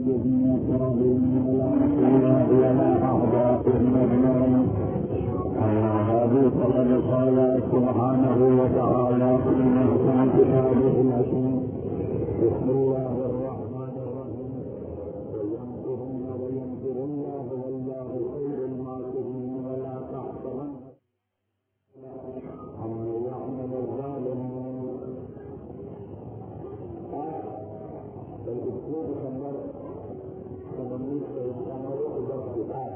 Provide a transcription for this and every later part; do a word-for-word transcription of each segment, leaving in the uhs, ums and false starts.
سبحانه وتعالى في محكم كتابه العزيز بسم الله الرحمن الرحيم وينصرن وينصر الله والله خير الماكرين ولا تحسبن عما يعمل الظالمون. الاسلوب نمبر ثمانية وثمانين الكتاب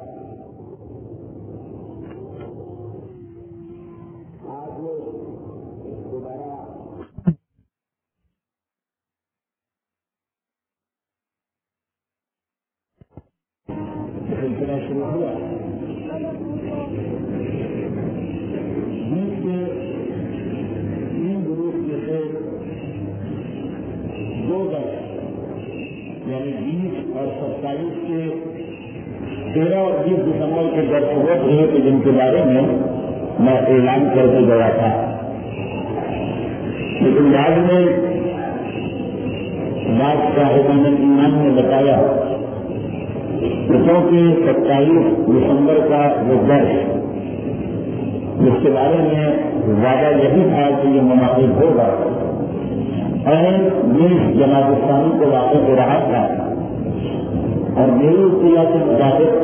سلسلہ شروع ہوا. بیس کے تین گروپ میں سے دو درس یعنی بیس اور ستائیس کے تیرہ اور بیس دسمبر کے درس وہ تھے کہ جن کے بارے میں میں اعلان کر کے گیا تھا، لیکن بعد میں بعض صاحبان ایمان نے بتایا کیونکہ ستائیس دسمبر کا وہ درس جس کے بارے میں زیادہ یہی تھا کہ یہ منعقد ہوگا اور بیس جماعت اسلامی کو واقع ہو رہا تھا، اور میری اطلاع کے مطابق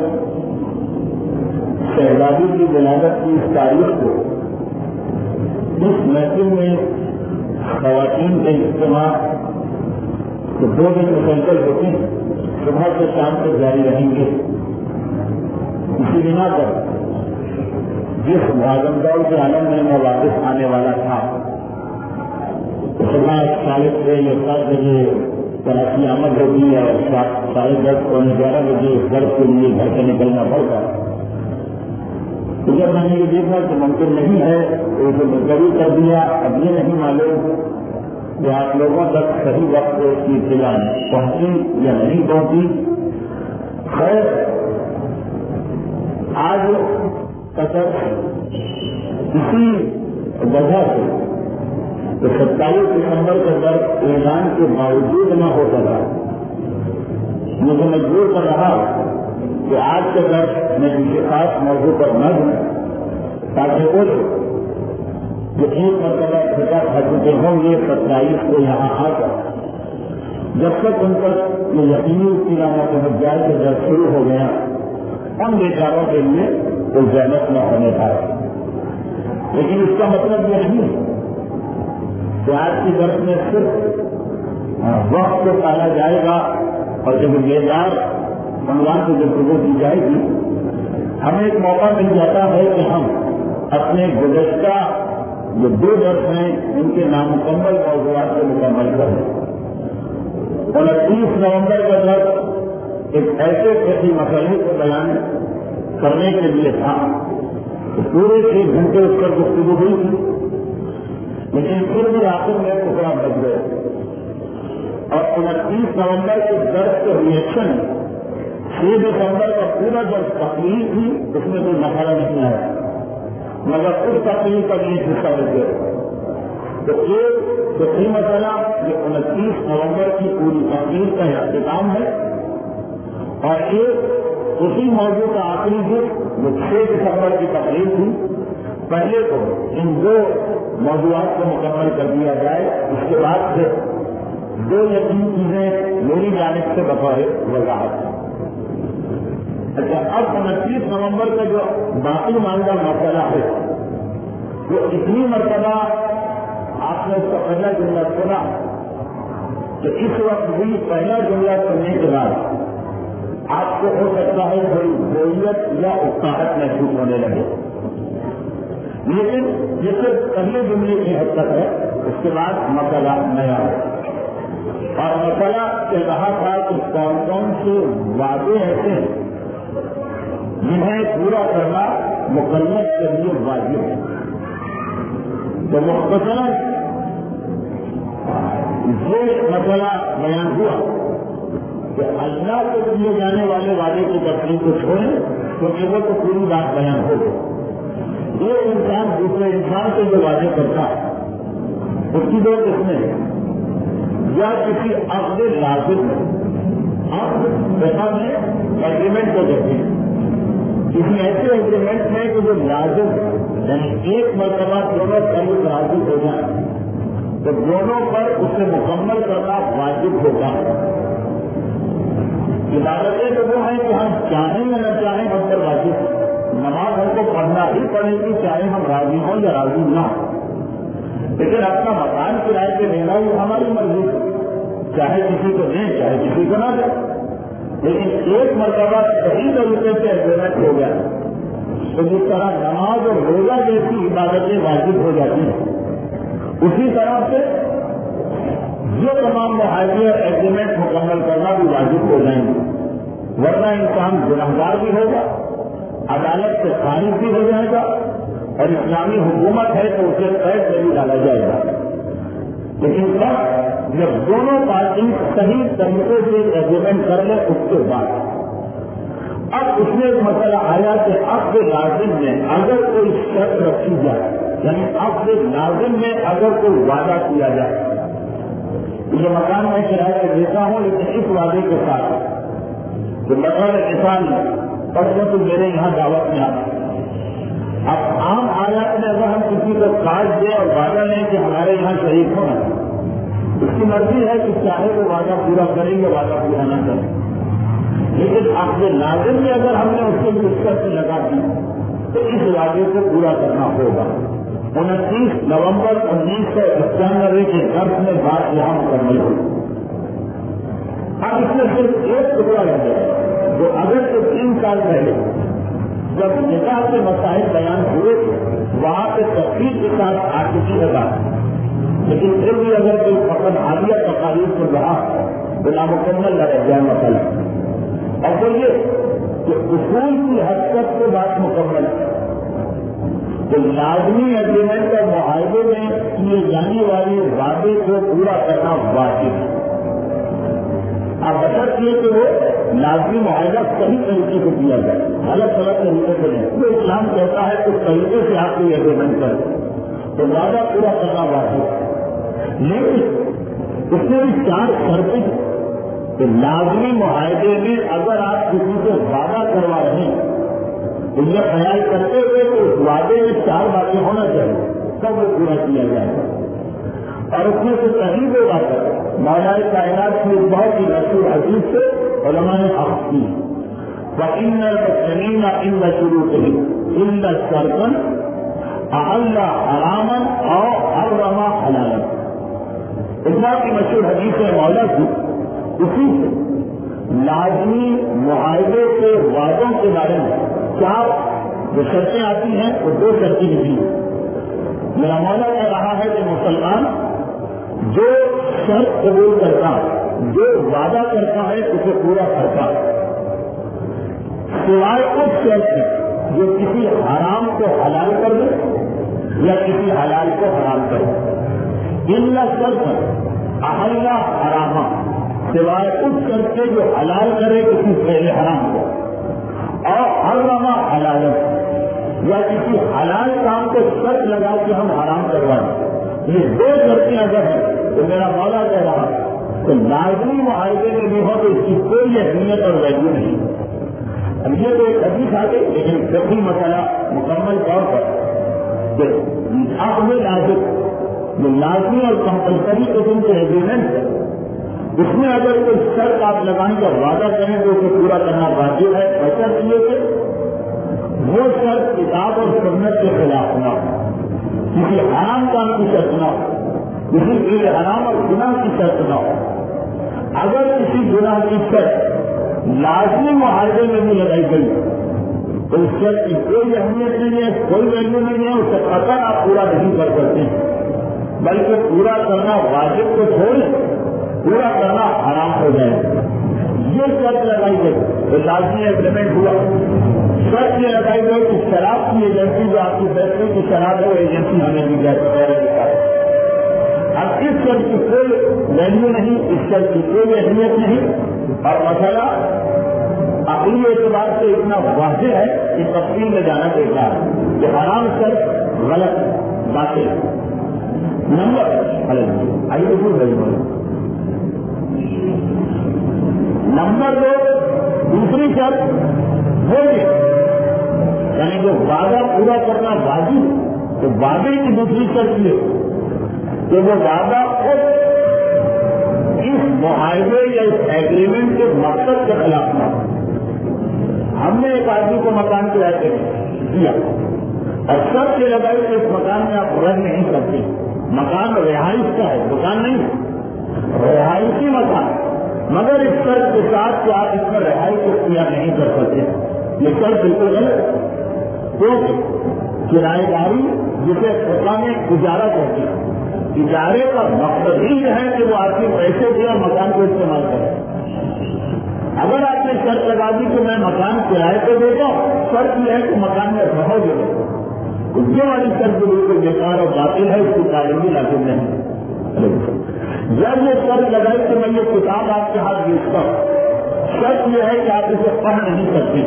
شہزادی کی ولادت کی اس تاریخ کو اس محفل میں خواتین کے اجتماع تو دو دن مسلسل ہوتے ہیں، صبح سے شام تک جاری رہیں گے. اسی بنا پر جس بھاگم دوڑ کے عالم میں میں واپس آنے والا تھا صبح ساڑھے چھ یا سات بجے کراچی آمد ہوگی اور ساڑھے دس پونے گیارہ بجے گھر کے لیے گھر سے نکلنا پڑتا. تو جب میں نے یہ دیکھا کہ ممکن نہیں ہے تو اسے ملتوی کر دیا. اب یہ نہیں معلوم کہ آپ لوگوں تک صحیح وقت کی اطلاع پہنچی یا نہیں پہنچی. خیر آج قطر اسی وجہ سے کہ ستائیس دسمبر کے درد اعلان کے باوجود نہ ہو سکا مجھے مجبور کر رہا کہ آج کے درد میں کسی خاص موضوع پر نہ دوں تاکہ وہ جو ایک مرتبہ خطا کھا چکے ہوں گے ستائیس کو یہاں آ کر جب تک ان پر یہ یقینی اطلاع نہ پہنچ جائے کہ درد شروع ہو گیا ان بیچاروں کے لیے کوئی زحمت نہ ہونے پائے. لیکن اس کا مطلب یہ نہیں کہ آج کی درس میں صرف وقت کو پایا جائے گا اور جب بیدار عنوان کو گفتگو کی جائے گی ہمیں ایک موقع مل جاتا ہے کہ ہم اپنے گزشتہ جو دو درس ہیں ان کے نامکمل موضوعات کو مکمل کریں. انتیس نومبر کا درس ایک ایسے کسی مسئلے کو بیان کرنے کے لیے تھا کہ پورے ایک گھنٹے اس پر گفتگو ہوئی تھی، لیکن پھر بھی آخر میں ٹکڑا بچ گئے. اور انتیس نومبر کے درس کے ریئیکشن چھ دسمبر کا پورا درس تقریر تھی، اس میں کوئی مسئلہ نہیں آیا مگر اس تقریر کا بھی حصہ بچ گئے. تو ایک دوسری مسئلہ جو انتیس نومبر کی پوری تقریر کا اختتام ہے اور ایک اسی موضوع کا آخری دن جو چھ دسمبر کی تقریر تھی. پہلے تو ان دو موضوعات کو مکمل کر دیا جائے، اس کے بعد سے دو یا تین چیزیں میری جانب سے بطور وضاحت. اچھا اب انتیس نومبر کا جو باقی ماندہ مسئلہ ہے وہ اتنی مرتبہ آپ نے اس کا پہلا جملہ سنا کہ اس وقت بھی پہلا جملہ سننے کے بعد آپ کو ہو سکتا ہے تھوڑی بوریت یا اکساہٹ محسوس ہونے لگے، لیکن یہ صرف پہلے جملے کی حد تک ہے. اس کے بعد مسئلہ نیا ہے اور مسئلہ کہہ رہا تھا کہ کون کون سے وعدے ایسے ہیں جنہیں پورا کرنا مکلف کے لیے واجب ہے. تو مختصراً یہ مسئلہ بیان ہوا کہ اللہ کو دیے جانے والے وعدے کی تفصیل کو چھوڑیں کیونکہ وہ تو پوری بات بیان ہو گئی. یہ انسان دوسرے انسان سے جو وعدے کرتا ہے اس کی دو قسمیں ہیں. یا کسی عقد لازم آپ جیسا میں ایگریمنٹ کو کہتے ہیں. کسی ایسے ایگریمنٹ میں کہ جو لازم یعنی ایک مرتبہ دونوں طرف راضی ہو جائیں تو دونوں پر اسے مکمل کرنا واجب ہوگا. عبادتیں تو وہ ہیں کہ ہم چاہیں یا نہ چاہیں ہم پر واجب. نماز ہم کو پڑھنا ہی پڑے گی چاہے ہم راضی ہوں یا راضی نہ ہوں. لیکن اپنا مکان کرائے پہ لینا وہ ہماری مرضی ہے, چاہے کسی کو دیں چاہے کسی کو نہ دیں. لیکن ایک مرتبہ صحیح طریقے سے ایگریمنٹ ہو گیا تو جس طرح نماز اور روزہ جیسی عبادتیں واجب ہو جاتی ہیں اسی طرح سے یہ تمام معاہدے اور ایگریمنٹ مکمل کرنا بھی واجب ہو جائیں گے. ورنہ انسان گنہگار بھی ہوگا, عدالت سے خارج بھی ہو جائے گا اور اسلامی حکومت ہے تو اسے قید میں بھی ڈالا جائے گا. لیکن تب جب دونوں پارٹی صحیح طریقے سے ایگریمنٹ کر لیں اس کے بعد اب اس میں ایک مسئلہ آیا کہ عقد لازم میں اگر کوئی شرط رکھی جائے یعنی عقد لازم میں اگر کوئی وعدہ کیا جائے. یہ مکان میں کرایہ پہ دیتا ہوں لیکن اس وعدے کے ساتھ کہ بطور کسان پرسوں تو میرے یہاں دعوت میں آتا. اب عام حالات میں اگر ہم کسی کو کاٹ دیں اور وعدہ لیں کہ ہمارے یہاں شریک ہونا اس کی مرضی ہے کہ چاہے وہ وعدہ پورا کریں گے وعدہ پورا نہ کریں. لیکن عقد لازم میں اگر ہم نے اس کو شرط لگا دی تو اس وعدے کو پورا کرنا ہوگا. انتیس نومبر انیس سو اکیانوے کے درس میں بات یہاں مکمل ہوئی. اب اس میں صرف ایک ٹکڑا رہ گیا جو اگر تو تین سال پہلے جب نکاح کے مسائل بیان ہوئے تھے وہاں پہ تفصیل کے ساتھ آ چکی ہے بات. لیکن پھر بھی اگر کوئی فقط حالیہ تقاریب سے رہا تو نامکمل نہ رہ جائے مسئلہ. اور وہ یہ کہ اصول کی حد تک سے بات مکمل ہے تو لازمی ایگریمنٹ اور معاہدے میں کیے جانے والے وعدے کو پورا کرنا واجب ہے. آپ بشرط یہ کہ وہ لازمی معاہدہ صحیح طریقے سے کیا جائے, الگ الگ طریقے سے نہیں. تو اسلام کہتا ہے اس طریقے سے آپ کوئی ایگریمنٹ کریں تو وعدہ پورا کرنا واجب ہے. لیکن اس میں بھی چار شرطیں کہ لازمی معاہدے میں اگر آپ کسی سے وعدہ کروا رہے ہیں تو یہ خیال کرتے ہوئے کہ اس وعدے میں چار باتیں ہونا چاہیے تب وہ پورا کیا جائے گا. اور اس میں سے صحیح وہ بات ہے مولا کائنات کی بہت ہی مشہور حدیث سے علماء نے حق کی وَإِنَّ الْمُسْلِمِينَ إِنَّ شُرُوطِهِمْ إِلَّا الشَّرْطَ أَحَلَّ حَرَامًا أَوْ حَرَّمَ حَلَالًا. اس بات کی مشہور حدیث ہے مولا کی. اسی سے لازمی معاہدے کے وعدوں کے بارے میں چار جو شرطیں آتی ہیں وہ دو شرطیں نکلی. میرا مولا کہہ رہا ہے کہ مسلمان جو شرط قبول کرتا جو وعدہ کرتا ہے اسے پورا کرتا سوائے اس شرط سے جو کسی حرام کو حلال کر دے یا کسی حلال کو حرام کر دے. الا شرط احلہ حرامہ سوائے اس شرط سے جو حلال کرے کسی فعل حرام کو اور حرمہ حلال یا کسی حلال کام کو شرط لگا کے ہم حرام کروائیں. یہ دو شرطیں اگر ہیں تو میرا مولا کہہ رہا تو لازمی معاہدے میں بھی ہو تو اس کی کوئی اہمیت اور ویلیو نہیں. اب یہ تو ایک حدیث آ گئی لیکن فقہی مسئلہ مکمل طور پر کہ عقد لازم جو لازمی اور کمپلسری قسم کے ایگریمنٹ ہے اس میں اگر کوئی شرط آپ لگائیں تو وعدہ کریں تو اسے پورا کرنا واجب ہے. بشرط یہ کہ وہ شرط کتاب اور سنت کے خلاف نہ ہو, کسی حرام کام کی شرط نہ ہو, کسی بھی حرام اور گناہ کی شرط نہ ہو. اگر کسی گناہ کی شرط لازمی معاہدے میں بھی لگائی گئی تو اس شرط کی کوئی اہمیت نہیں ہے, کوئی ویلیو نہیں ہے, اسے قطع آپ پورا نہیں کر سکتے بلکہ پورا کرنا واجب تو چھوڑیں پورا کرنا حرام ہو جائے. یہ شرط لگائی گئی تو لازمی ایگریمنٹ ہوا. شرط یہ لگائی گئی کہ شراب کی ایجنسی جو آپ کی فیکٹری کی شراب ہے وہ ایجنسی ہمیں دی جائے. اب اس شرط کی کوئی ویلیو نہیں, اس شرط کی کوئی اہمیت نہیں اور مسئلہ عقلی اعتبار سے اتنا واضح ہے کہ تفصیل میں جانا بیکار ہے کہ حرام شرط غلط باطل. نمبر آئیے ضرور نمبر دو دوسری شرط وہ یعنی جو وعدہ پورا کرنا واجب، تو وعدے کی دوسری شرط یہ کہ وہ وعدہ اس معاہدے یا اس ایگریمنٹ کے مقصد کے خلاف نہ ہو۔ ہم نے ایک آدمی کو مکان کرایے پہ دیا اور شرط یہ لگائی کہ اس مکان میں آپ رہ نہیں سکتے، مکان رہائش کا ہے، دکان نہیں، رہائشی مکان، مگر اس شرط کے ساتھ کہ آپ اس میں رہائش اختیار نہیں کر سکتے۔ یہ شرط بالکل غلط ہے، کیونکہ کرایہ داری جسے فقہ میں اجارہ کہتے ہیں، اجارے کا مقصد ہی ہے کہ وہ آپ کے پیسے دے اور مکان کو استعمال کرے۔ اگر آپ نے شرط لگا دی کہ میں مکان کرائے پہ دیتا ہوں، شرط یہ ہے کہ مکان میں رہو گے، یہ والی شرط بالکل بیکار اور باطل ہے، اس کی پابندی لازم نہیں۔ جب یہ شرط لگائی کہ میں یہ کتاب آپ کے ہاتھ بیچتا ہوں، شرط یہ ہے کہ آپ اسے پڑھ نہیں سکتے۔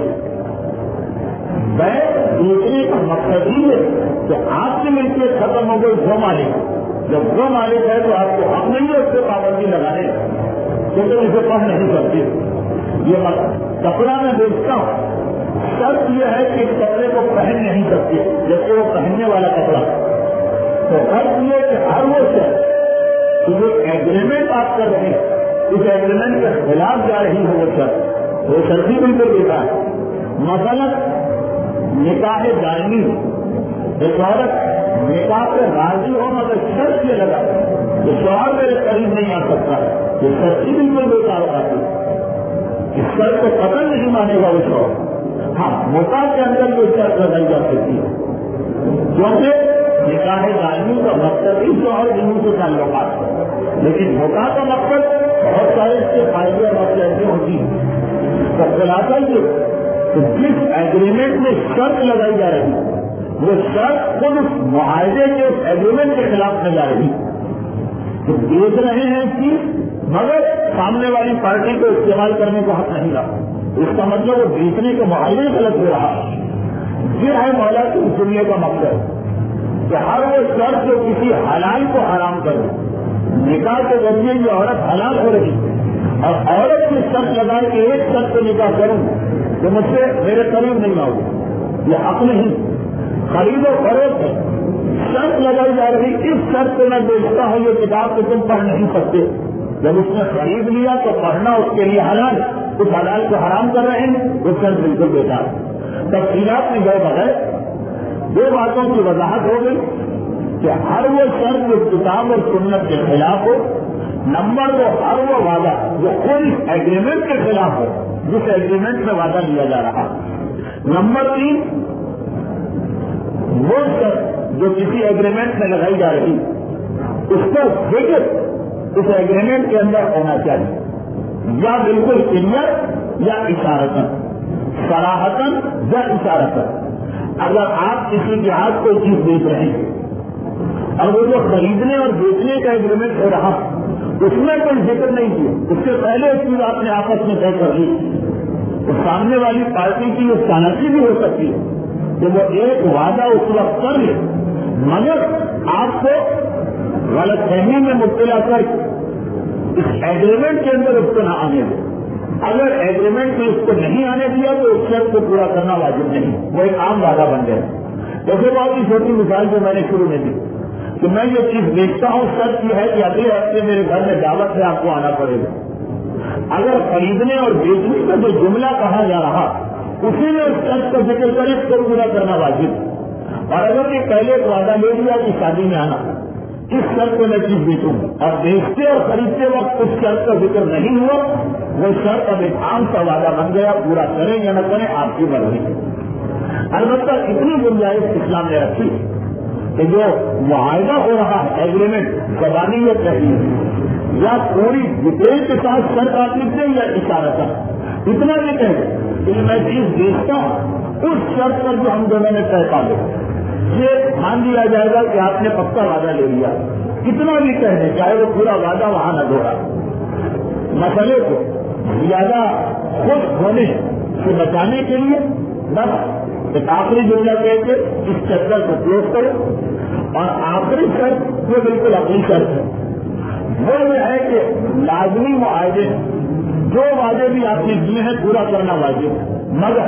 میں بیچنے کا مقصد ہی ہے کہ آپ کی ملکیت ختم ہو گئی وہ مالک، جب وہ مالک ہے تو آپ کو حق نہیں ہے اس سے پابندی لگانے، کیونکہ اسے پڑھ نہیں سکتے۔ یہ کپڑا میں بیچتا ہوں، شرط یہ ہے کہ اس کپڑے کو پہن نہیں سکتے جبکہ وہ پہننے والا کپڑا، تو شرط یہ کہ ہر وہ شرط کہ جو ایگریمنٹ آپ کر رہے ہیں اس ایگریمنٹ کے خلاف جا رہی ہے وہ شرط، وہ شرط ہی بالکل دیتا ہے۔ مثلا نکاح دائمی، ایک عورت نکاح سے راضی ہو مگر شرط یہ لگا کہ شوہر میرے قریب نہیں آ سکتا، یہ شرط ہی بالکل بیکار ہوتی ہے، اس شرط کو قتل نہیں مانے گا وہ شوہر۔ ہاں نکاح کے اندر یہ شرط لگائی جا سکتی ہے کیونکہ نکاح دائمی کا مقصد ہی شوہر بیوی سے تعلقات ہے، لیکن نکاح کا مقصد بہت سارے اس کے فائدے اور مسئلے ہوتی ہیں۔ تو خلاصہ یہ کہ جس ایگریمنٹ میں شرط لگائی جا رہی ہے وہ شرط خود اس معاہدے کے اس ایگریمنٹ کے خلاف میں جا رہی تو بیچ رہے ہیں اس کی، مگر سامنے والی پارٹی کو استعمال کرنے کا حق نہیں رہا، اس کا مطلب وہ بیچنے کے معاہدے غلط ہو رہا۔ یہ ہے مولا کے اصولیے کا مقصد کہ ہر وہ شرط جو کسی حلال کو حرام کرے، نکاح کے ذریعے یہ عورت حلال ہو رہی ہے اور عورت کی شرط لگائے کہ ایک شرط کو نکاح کروں تو مجھ سے میرے قریب نہیں آؤ، یہ حق نہیں، خرید و فروخت ہے، شرط لگائی جا رہی اس شرط کو میں بیچتا ہوں یہ کتاب کو تم پڑھ نہیں سکتے، جب اس نے خرید لیا تو پڑھنا اس کے لیے حلال، اس حلال کو حرام کر رہے ہیں، وہ شرط بالکل بیکار۔ تفصیلات میں گئے بغیر دو باتوں کی وضاحت ہو گئی کہ ہر وہ شرط جو کتاب اور سنت کے خلاف ہو، نمبر دو ہر وہ وعدہ جو خود اس ایگریمنٹ کے خلاف ہو جس ایگریمنٹ میں وعدہ لیا جا رہا، نمبر تین وہ شرط جو کسی ایگریمنٹ میں لگائی جا رہی اس کو ذکر اس ایگریمنٹ کے اندر ہونا چاہیے، یا بالکل کلیئر یا اشارتن، صراحتن یا اشارتن۔ اگر آپ کسی کے ہاتھ کوئی چیز بیچ رہے ہیں اور وہ جو خریدنے اور بیچنے کا ایگریمنٹ ہو رہا اس میں کوئی ذکر نہیں کیا، اس سے پہلے اس چیز آپ نے آپس میں طے کر لی، تو سامنے والی پارٹی کی یہ سانسی بھی ہو سکتی ہے کہ وہ ایک وعدہ اس وقت کر لے مگر آپ کو غلط فہمی میں مبتلا کر اس ایگریمنٹ کے اندر اس کو نہ آنے دے۔ اگر ایگریمنٹ میں اس کو نہیں آنے دیا تو اس شرط کو پورا کرنا واجب نہیں، وہ ایک عام وعدہ بن جائے۔ جیسے بہت ہی چھوٹی مثال جو میں نے شروع میں دی کہ میں یہ چیز بیچتا ہوں، شرط یہ ہے کہ اگلے ہفتے میرے گھر میں دعوت ہے، آپ کو آنا پڑے گا۔ اگر خریدنے اور بیچنے کا جو جملہ کہا جا رہا اسی میں اس شرط کا ذکر کرے اس کو پورا کرنا واجب، اور اگر یہ پہلے ایک وعدہ لے لیا کہ شادی میں آنا، اس شرط کو میں چیز بیچوں اور بیچتے اور خریدتے وقت اس شرط کا ذکر نہیں ہوا، وہ شرط اب ایک عام سا وعدہ بن گیا، پورا کریں یا نہ کریں آپ کی مرضی۔ البتہ اتنی گنجائش اسلام نے رکھی کہ جو معاہدہ ہو رہا ہے ایگریمنٹ زبانیت رہی یا پوری ڈیٹیل کے ساتھ شرط آپ لکھ دیں یا اشارہ، اتنا بھی کہیں کہ میں چیز بیچتا ہوں اس شرط پر جو ہم دونوں نے طے پا لیں، یہ مان لیا جائے گا کہ آپ نے پکا وعدہ لے لیا، اتنا بھی کہہ دیں چاہے وہ پورا وعدہ وہاں نہ دوڑا۔ مسئلے کو زیادہ خوش ہونے سے بچانے کے لیے بس ایک آخری جملہ کہہ کے اس چکر کو کلوز کرو، اور آخری شرط جو بالکل اپنی شرط ہے وہ یہ ہے کہ لازمی معاہدے جو وعدے بھی آپ نے دیے ہیں پورا کرنا واجب ہے، مگر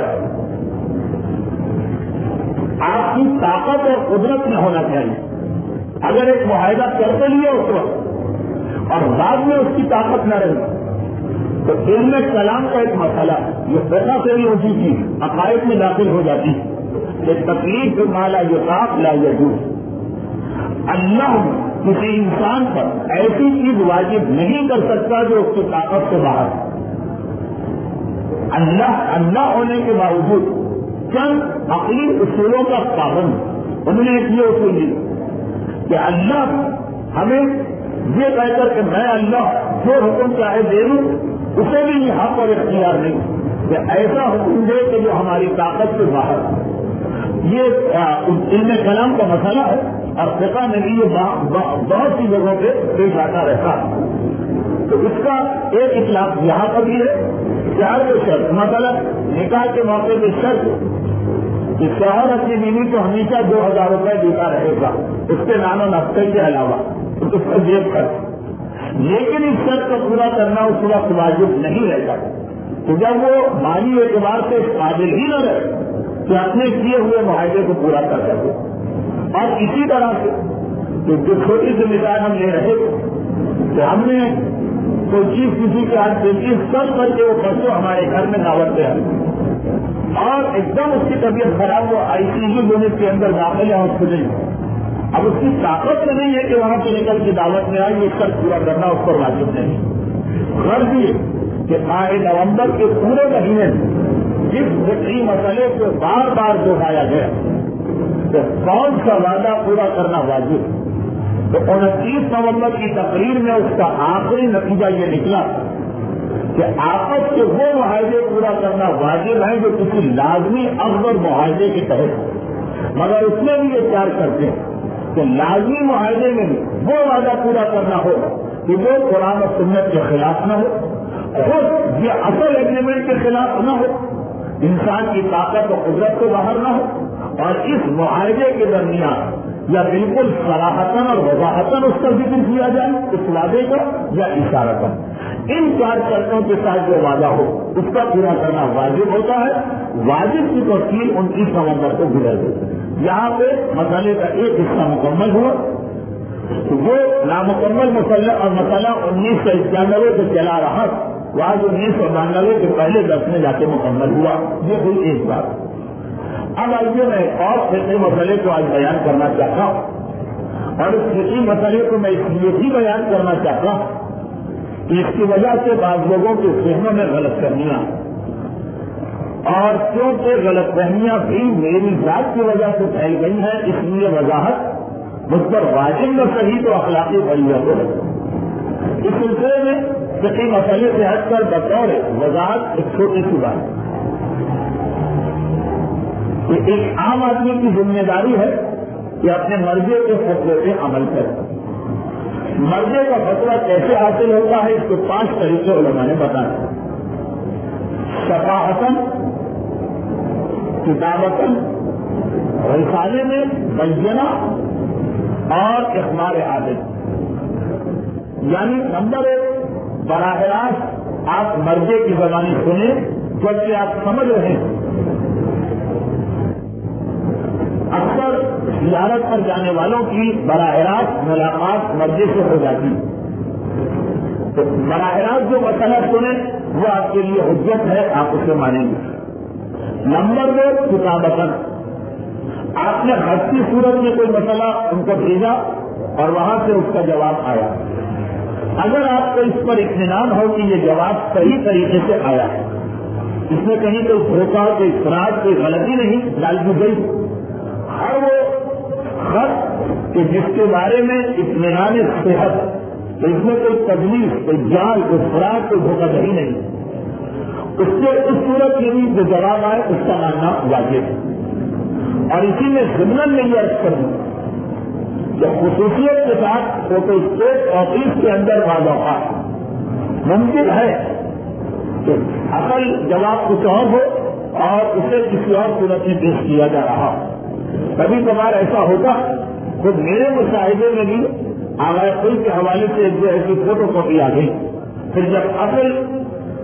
آپ کی طاقت اور قدرت میں ہونا چاہیے۔ اگر ایک معاہدہ کر کے لیے اس وقت اور بعد میں اس کی طاقت نہ رہی تو علم کلام کا ایک مسئلہ یہ پیسہ سے بھی ہوتی تھی، عقائد میں داخل ہو جاتی کہ تکلیف مالا یطاق لا یجوز۔ اللہ کسی انسان پر ایسی چیز واجب نہیں کر سکتا جو اس کی طاقت سے باہر۔ اللہ اللہ ہونے کے باوجود چند عقلی اصولوں کا پابند انہوں نے یہ اصول دی کہ اللہ ہمیں یہ کہہ کر کہ میں اللہ جو حکم چاہے دے دوں اسے بھی یہ حق اور اختیار نہیں کہ ایسا حکم دے کہ جو ہماری طاقت سے باہر۔ یہ علم کلام کا مسئلہ ہے اور فقہ میں بھی یہ بہت سی جگہوں پہ پیش آتا رہتا ہے۔ تو اس کا ایک اطلاق یہاں پر بھی ہے چار کے شرط، مثلا نکاح کے موقع پہ شرط کہ شوہر اپنی بیوی کو ہمیشہ دو ہزار روپئے دیتا رہے گا اس کے نام و نقطے کے علاوہ اس کا جیب خرچ، لیکن اس شرط کو پورا کرنا اس وقت واجب نہیں رہتا کہ جب وہ مالی اعتبار سے قابل ہی نہ رہے کہ اپنے کیے ہوئے معاہدے کو پورا کر سکے۔ اور اسی طرح سے کہ جو چھوٹی سی مثال ہم لے رہے تھے کہ ہم نے کوئی چیز کسی کے ہاتھ دیکھی سب کر کے وہ پرسوں ہمارے گھر میں دعوت پہ آئی اور ایک دم اس کی طبیعت خراب ہو، آئی سی یو یونٹ کے اندر داخل ہے ہاسپٹل میں۔ اب اس کی طاقت تو نہیں ہے کہ وہاں سے نکل کے دعوت میں آئی یہ شرط پورا کرنا اس پر واجب نہیں۔ غرض یہ کہ ماہ نومبر کے پورے مہینے میں جس فکری مسئلے کو بار بار دہرایا گیا تو کون سا وعدہ پورا کرنا واجب، تو انتیس نومبر کی تقریر میں اس کا آخری نتیجہ یہ نکلا کہ آپس کے وہ معاہدے پورا کرنا واجب ہیں جو کسی لازمی اخبار معاہدے کے تحت، مگر اس میں بھی یہ چار کرتے ہیں کہ لازمی معاہدے میں بھی وہ وعدہ پورا کرنا ہو کہ وہ قرآن و سنت کے خلاف نہ ہو، خود یہ اصل ایگریمنٹ کے خلاف نہ ہو، انسان کی طاقت و قدرت سے باہر نہ ہو، اور اس معاہدے کے درمیان یا بالکل صراحتاً اور وضاحتاً اس کا ذکر کیا جائے اس وعدے کا یا اشارتاً۔ ان چار شرطوں کے ساتھ جو وعدہ ہو اس کا پورا کرنا واجب ہوتا ہے۔ واجب کی تفصیل انتیس نومبر کو گزر گئی۔ یہاں پہ مسئلے کا ایک حصہ مکمل ہوا، وہ نامکمل مسئلہ اور مسئلہ انیس سو اکیانوے سے چلا رہا، آج انیس سو بانوے کے پہلے دس میں جا کے مکمل ہوا۔ یہ ہوئی ایک بات۔ اب آئیے میں اور فقہی مسئلے کو آج بیان کرنا چاہتا ہوں، اور اس فقہی مسئلے کو میں اس لیے بھی بیان کرنا چاہتا ہوں کہ اس کی وجہ سے بعض لوگوں کے ذہنوں میں غلط فہمیاں، اور کیونکہ غلط فہمیاں بھی میری ذات کی وجہ سے پھیل گئی ہیں اس لیے وضاحت مجھ پر واجب نہ صحیح تو اخلاقی فریضہ ہے۔ اس سلسلے میں فقہی مسئلے سے ہٹ کر بطور وضاحت ایک چھوٹی سی بات کہ ایک عام آدمی کی ذمہ داری ہے کہ اپنے مرضے کے فتوے پہ عمل کرے۔ مرضے کا فتویٰ کیسے حاصل ہوتا ہے اس کے پانچ طریقے علماء نے بتایا: شفاعتاً، کتابتاً، رسالے میں بینہ اور اخبار عادل۔ یعنی نمبر ایک، براہ راست آپ مرضے کی زبانی سنیں جبکہ آپ سمجھ رہے ہیں۔ اکثر زیارت پر جانے والوں کی براہ راست ملاقات مرضے سے ہو جاتی، تو براہ راست جو مسئلہ سنیں وہ آپ کے لیے حجت ہے، آپ اسے مانیں گے۔ نمبر دو، کتابتاً، آپ نے خطی صورت میں کوئی مسئلہ ان کو بھیجا اور وہاں سے اس کا جواب آیا، اگر آپ کو اس پر اطمینان ہو کہ یہ جواب صحیح طریقے سے آیا ہے، اس میں کہیں کوئی دھوکہ، کوئی افراد، کوئی غلطی نہیں ڈال دی گئی، ہر وہ خط کہ جس کے بارے میں اطمینان صحت، تو اس میں کوئی تجویز، کوئی جال، کوئی فراڈ، کوئی دھوکہ دہی نہیں، اس سے اس صورت میں بھی جو جواب آئے اس کا ماننا واجب ہے۔ اور اسی میں ضمن میں یہ عرض کروں کہ خصوصیت کے ساتھ فوٹو اسٹیٹ آفس کے اندر بعض اوقات ممکن ہے کہ اصل جواب کچھ اور ہو اور اسے کسی اور صورت میں پیش کیا جا رہا ہو۔ کبھی کبھار ایسا ہوتا، خود میرے مشاہدے میں بھی آغاز خود کے حوالے سے ایک جو ایسی فوٹو کاپی آ گئی، پھر جب اصل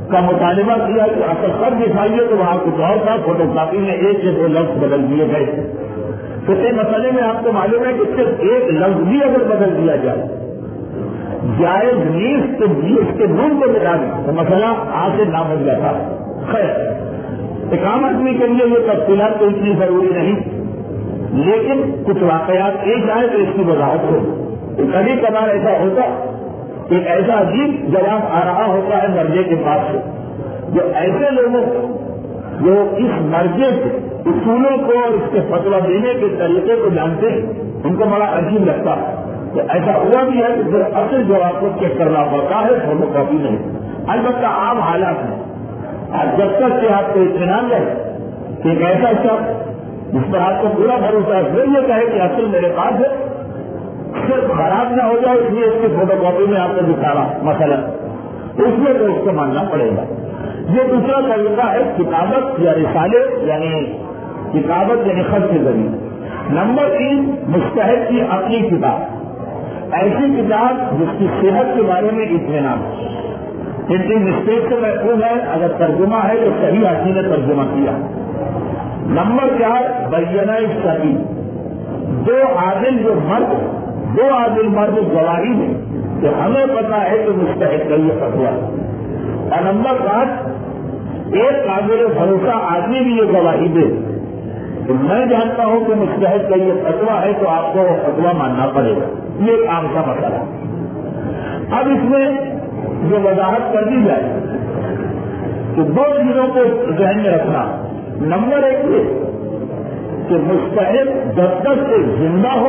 کا مطالبہ کیا کہ اصل خط دکھائیے تو وہاں کچھ اور تھا، فوٹو کاپی میں ایک سے دو لفظ بدل دیے گئے. تو اس مسئلے میں آپ کو معلوم ہے کہ صرف ایک لفظ بھی اگر بدل دیا جائے جائز نیز تو اس کے نون کو مٹا دیں تو مسئلہ آج سے نہ بن جاتا. خیر ایک عام آدمی کے لیے یہ تفصیلات تو اتنی ضروری نہیں، لیکن کچھ واقعات پیش آئے تو اس کی وضاحت ہو. کبھی کبھار ایسا ہوتا ایک ایسا عجیب جواب آ رہا ہوتا ہے مرجے کے پاس سے، جو ایسے لوگوں جو اس مرجے کے اصولوں کو اور اس کے فتویٰ دینے کے طریقے کو جانتے ہیں ان کو بڑا عجیب لگتا ہے. تو ایسا ہوا بھی ہے کہ پھر اصل جواب کو چیک کرنا پڑتا ہے، فوٹو کاپی نہیں. البتہ عام حالات میں آج جب تک کہ آپ کو اطمینان رہے کہ ایک ایسا شخص جس پر آپ کو پورا بھروسہ ہے پھر یہ کہے کہ اصل میرے پاس ہے، صرف خراب نہ ہو جائے اس لیے اس کی فوٹو کاپی میں آپ کو دکھا رہا مثلا، اس میں تو اس کو ماننا پڑے گا. یہ دوسرا طریقہ ہے کتابت یا رسالے یعنی کتابت یعنی خط کے ذریعے. نمبر تین مستحق کی اپنی کتاب، ایسی کتاب جس کی صحت کے بارے میں اطمینان کسی مسٹیک سے محفوظ ہے، اگر ترجمہ ہے تو صحیح آدمی نے ترجمہ کیا. نمبر چار بینہ صحیح، دو عادل جو مرد دو عادل مرد گواہی ہے کہ ہمیں پتا ہے کہ مستحق کا یہ فتویٰ. اور نمبر پانچ ایک قابل بھروسہ آدمی بھی یہ گواہی دے تو میں جانتا ہوں کہ مستحق کا یہ فتویٰ ہے تو آپ کو فتویٰ ماننا پڑے گا. یہ ایک عام کا مسئلہ. اب اس میں جو وضاحت کر دی جائے کہ دو چیزوں کو ذہن میں رکھنا. نمبر ایک یہ کہ مستحق جب تک سے زندہ ہو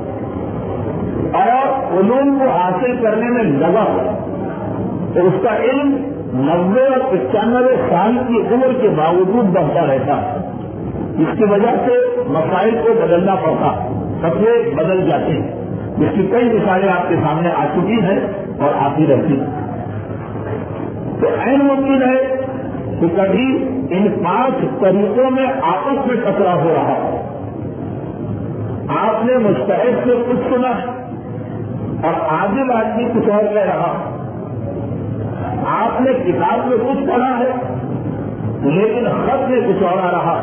اور علوم کو حاصل کرنے میں لگا ہو تو اس کا علم نبے اور پچانوے سال کی عمر کے باوجود بڑھتا رہتا ہے. اس کی وجہ سے مسائل کو بدلنا پڑتا، فتوے بدل جاتے ہیں، جس کی کئی مثالیں آپ کے سامنے آ چکی ہیں اور آتی رہتی ہیں. تو عین ممکن ہے کہ کبھی ان پانچ طریقوں میں آپس میں ٹکراؤ ہو رہا ہے. آپ نے مستحق سے کچھ سنا اور عادل آدمی کچھ اور کہہ رہا. آپ نے کتاب میں کچھ پڑھا ہے لیکن خط میں کچھ اور آ رہا.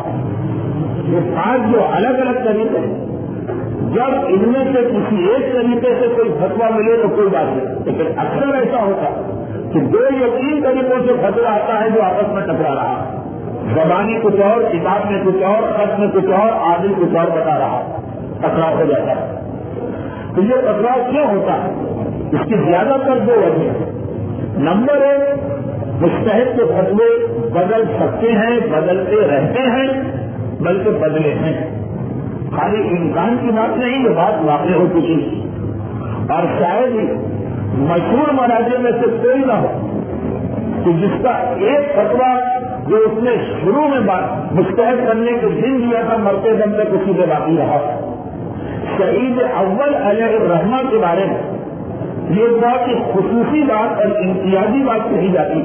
یہ پانچ جو الگ الگ طریقے ہیں، جب ان میں سے کسی ایک طریقے سے کوئی فتویٰ ملے تو کوئی بات نہیں، لیکن اکثر ایسا ہوتا کہ دو یا تین طریقوں سے فتویٰ آتا ہے جو آپس میں ٹکرا رہا. زبانی کچھ اور، کتاب میں کچھ اور، خط میں کچھ اور، عادل کچھ اور بتا رہا، ٹکراؤ ہو جاتا ہے. تو یہ ٹکراؤ کیوں ہوتا ہے؟ اس کی زیادہ تر دو وجہ. نمبر ایک مستحق کے فتوے بدل سکتے ہیں، بدلتے رہتے ہیں، بلکہ بدلے ہیں. خالی امکان کی بات نہیں، یہ بات واقع ہو چکی اور شاید ہی مشہور مراجع میں سے کوئی نہ ہو کہ جس کا ایک فتویٰ جو اس نے شروع میں بات مستحق کرنے کے دن دیا تھا مرتے دم تک اسی سے باقی رہا. شہید اول علیہ الرحمہ کے بارے میں یہ بات ایک خصوصی بات اور امتیازی بات کہی جاتی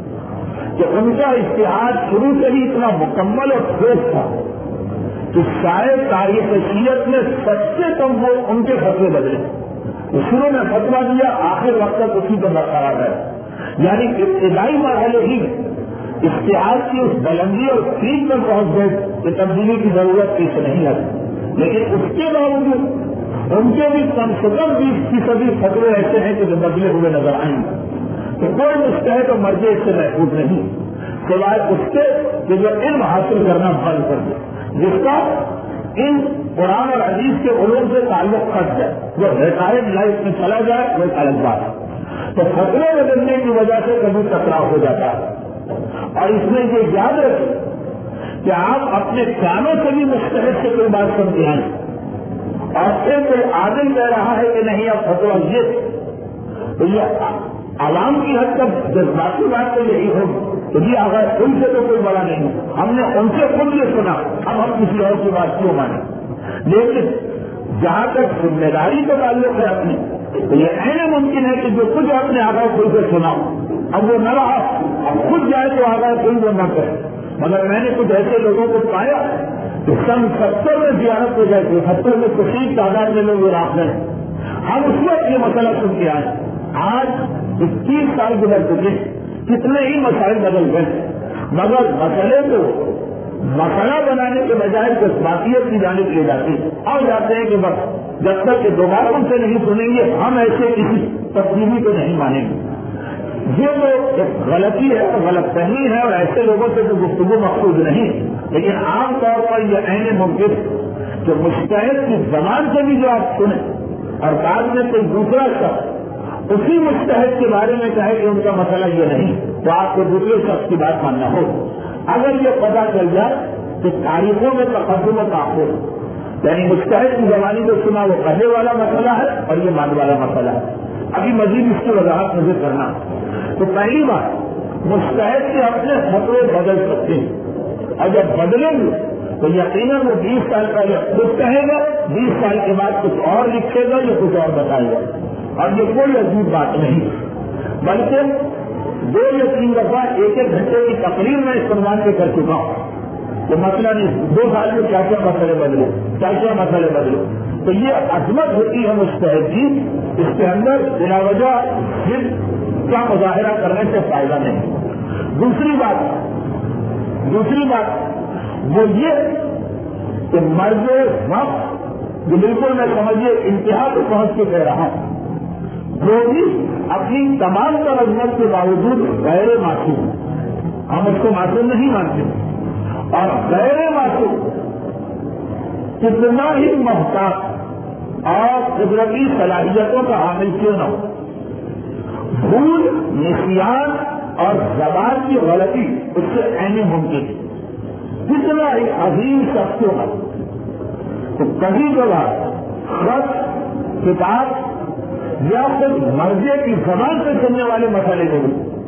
کہ ان کا اشتہار شروع سے ہی اتنا مکمل اور ٹھوس تھا کہ شاید تاریخ شیعت میں سب سے کم وہ ان کے فتوے بدلے. شروع میں فتویٰ دیا، آخر وقت تک اسی کو برقرار ہے. یعنی ابتدائی مرحلے ہی اشتہار کی اس بلندی اور فیل پر پہنچ گئے کہ تبدیلی کی ضرورت اس نہیں ہے. لیکن اس کے باوجود ان کے بھی کم سے کم بیس فیصدی فتوے ایسے ہیں کہ جو بدلے ہوئے نظر آئیں گے. تو کوئی مستحق اور مرجع اس سے محفوظ نہیں سوائے اس کے کہ جو علم حاصل کرنا بند کر دے، جس کا ان قرآن اور حدیث کے علوم سے تعلق کٹ جائے، جو ریٹائرڈ لائف میں چلا جائے وہ الگ بات ہے. تو فتوے بدلنے کی وجہ سے کبھی ٹکراؤ ہو جاتا ہے. اور اس میں یہ یاد رکھیں کہ آپ اپنے کانوں سے بھی مستحق سے کوئی بات سنتے ہیں اور پھر کوئی عادل کہہ رہا ہے کہ نہیں اب فتویٰ یہ تو یہ عوام کی حد تک جذباتی بات تو یہی ہوگی کہ جی اگر ان سے تو کوئی بڑا نہیں، ہم نے ان سے خود یہ سنا، اب ہم کسی اور کی بات کیوں مانیں. لیکن جہاں تک ذمہ داری کا تعلق ہے اپنی، تو یہ عین ممکن ہے کہ جو کچھ اپنے آگاہ خود سے سنا اب وہ نہ رہا، اب خود جائے تو آگاہ کوئی وہ نہ کرے. مگر میں نے کچھ ایسے لوگوں کو پایا کہ سن ستر میں زیارت ہو جائے تھے، ستر میں کسی تعداد میں لوگ راہ ہیں. ہم اس وقت یہ مسئلہ سن کے آئے. آج اکیس سال گزر چکے، کتنے ہی مسائل بدل گئے، مگر مسئلے کو مسئلہ بنانے کے بجائے جذباتیت کی جانب لے جاتے ہیں اور جاتے ہیں کہ بس جب تک کہ دوبارہ ان سے نہیں سنیں گے ہم ایسے کسی تبدیلی کو نہیں مانیں گے. یہ تو ایک غلطی ہے اور غلط فہمی ہے، اور ایسے لوگوں سے تو گفتگو مقصود نہیں. لیکن عام طور پر یہ عین ممکن کہ مجتہد کی زبان سے بھی جو آپ سنیں اور بعد میں کوئی دوسرا شخص اسی مجتہد کے بارے میں کہے کہ ان کا مسئلہ یہ نہیں، تو آپ کو دوسرے شخص کی بات ماننا ہوگا. اگر یہ پتہ چل جائے کہ تاریخوں میں تقدم و تاخیر، یعنی مجتہد کی زبانی جو سنا وہ پہلے والا مسئلہ ہے اور یہ بعد والا مسئلہ ہے. ابھی مزید اس کی وضاحت مجھے کرنا. تو پہلی بات، مجتہد کے اپنے فتوے بدل سکتے ہیں، اور جب بدلیں گے تو یقیناً وہ بیس سال پہلے خود کہے گا، بیس سال کے بعد کچھ اور لکھے گا یا کچھ اور بتائے گا. اور یہ کوئی عجیب بات نہیں، بلکہ دو یا تین دفعہ ایک ایک گھنٹے کی تقریر میں استعمال کے کر چکا ہوں. تو مسئلہ نہیں دو سال میں کیا کیا مسئلے بدلے، کیا کیا مسئلے بدلے. تو یہ عظمت ہوتی ہے مجتہد کی، اس کے اندر بلا وجہ پھر کا مظاہرہ کرنے سے فائدہ نہیں. دوسری بات دوسری بات وہ یہ کہ مرض وقت جو بالکل میں سمجھیے انتہا کو پہنچ کے کہہ رہا ہوں، جو بھی اپنی تمام تر عظمت کے باوجود غیر معصوم، ہم اس کو معصوم نہیں مانتے، اور غیر معصوم کتنا ہی محتاط اور قدرتی صلاحیتوں کا حامل کیوں نہ ہو، بھول، نسیان اور زبان کی غلطی اس سے عین ممکن ہے. کتنا ہی عظیم شخص ہوگا تو کبھی کبھار خط، کتاب یا خود مرضے کی زبان سے چلنے والے مسئلے میں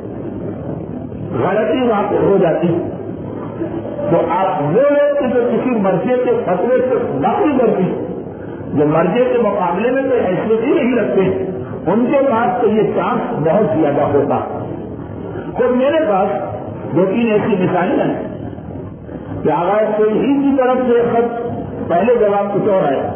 غلطی واقع ہو جاتی ہے. تو آپ وہ لوگ جو کسی مرضے کے فتوے سے نقل کرتی جو مرضے کے مقابلے میں کوئی حیثیت ہی نہیں رکھتے، ان کے پاس تو یہ چانس بہت زیادہ ہوتا. تو میرے پاس دو تین ایسی مثالیں ہیں کہ اگر کوئی ہی کی طرف سے خط پہلے جواب کچھ اور آیا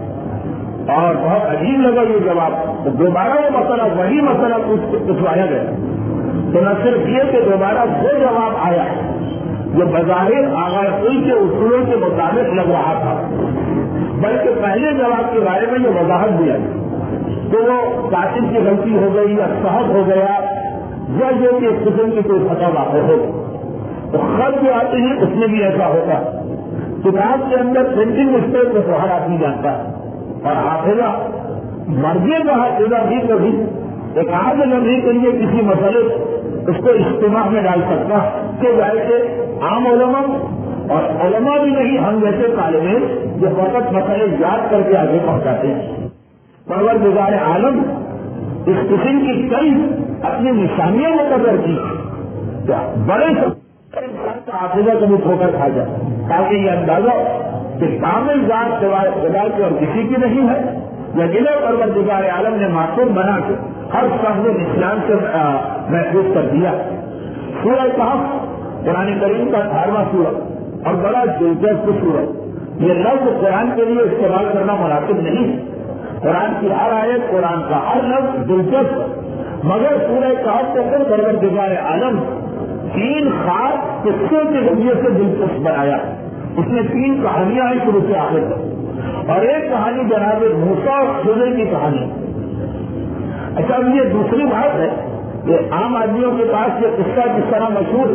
اور بہت عجیب لگا یہ جواب، تو دوبارہ وہ مسئلہ وہی مسئلہ پوچھوایا گیا، تو نہ صرف یہ کہ دوبارہ وہ جواب آیا جو بظاہر آغاز کوئی کے اصولوں کے مطابق لگ رہا تھا، بلکہ پہلے جواب کے بارے میں یہ وضاحت دیا تو وہ کاتب کی غلطی ہو گئی یا صحت ہو گیا یا یہ کہ اس قسم کی کوئی خطا واقع ہو. تو خط جو آتے ہیں اس میں بھی ایسا ہوتا. کتاب کے اندر پرنٹنگ مسٹیک کو تو ہر آدمی جانتا ہے، اور حافظہ مرضی کا حافظہ بھی کبھی ایک آدھ لمحے کے لیے کسی مسئلے اس کو اجتماع میں ڈال سکتا کہ ظاہر سے عام علماء اور علماء بھی نہیں، ہم جیسے طالب علم جو فقط مسئلے یاد کر کے آگے پہنچاتے ہیں. پروردگار عالم اس قسم کی کئی اپنی نشانیاں مقرر کی کیا بڑے انسان کا حافظہ کبھی کھو کر کھا جائے، تاکہ یہ اندازہ کہ کامل ذات سوائے خدا کے اور کسی کی نہیں ہے، یا جنہیں پروردگار عالم نے معصوم بنا کے ہر صاحب اسلام سے محفوظ کر دیا. سورہ کہف قرآن کریم کا اٹھارہواں سورہ اور بڑا دلچسپ سورہ. یہ لفظ قرآن کے لیے استعمال کرنا مناسب نہیں. قرآن کی ہر آیت، قرآن کا ہر لفظ دلچسپ، مگر سورہ کہف کو خود پروردگار عالم تین خاص قصوں کے ذریعے سے دلچسپ بنایا. اس میں تین کہانیاں ہیں شروع سے آخر تک، اور ایک کہانی جناب موسیٰ اور خضر کی کہانی. اچھا اب یہ دوسری بات ہے کہ عام آدمیوں کے پاس یہ قصہ کس طرح مشہور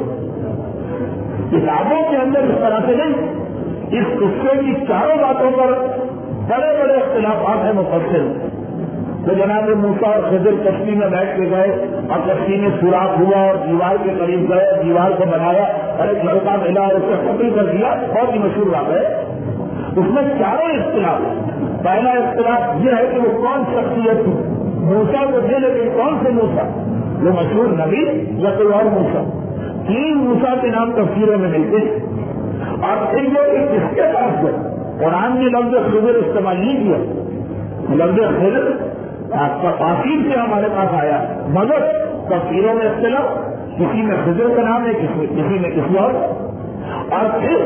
کتابوں کے اندر اس طرح سے نہیں. اس قصے کی چاروں باتوں پر بڑے بڑے اختلافات ہیں مفسر. تو جناب موسیٰ اور خضر کشتی میں بیٹھ کے گئے اور کشتی میں سوراخ ہوا اور دیوار کے قریب گئے، دیوار کو بنایا اور ایک لڑکا ملا اور اسے قتل کر دیا. بہت ہی مشہور بات ہے. اس میں چاروں اختلاف. پہلا اختلاف یہ ہے کہ وہ کون شخصیت تھی، موسیٰ کو تھے لیکن کون سے موسیٰ، وہ مشہور نبی یا کوئی اور موسیٰ. تین موسیٰ کے نام تفسیروں میں ملتے ہیں. اور پھر یہ کہ کس کے پاس گئے. قرآن نے لفظ خضر استعمال نہیں کیا. لفظ خضر تفسیر سے ہمارے پاس آیا، مگر تفسیروں میں اختلاف، کسی میں خضر کا نام ہے، کسی میں کسی اور. اور پھر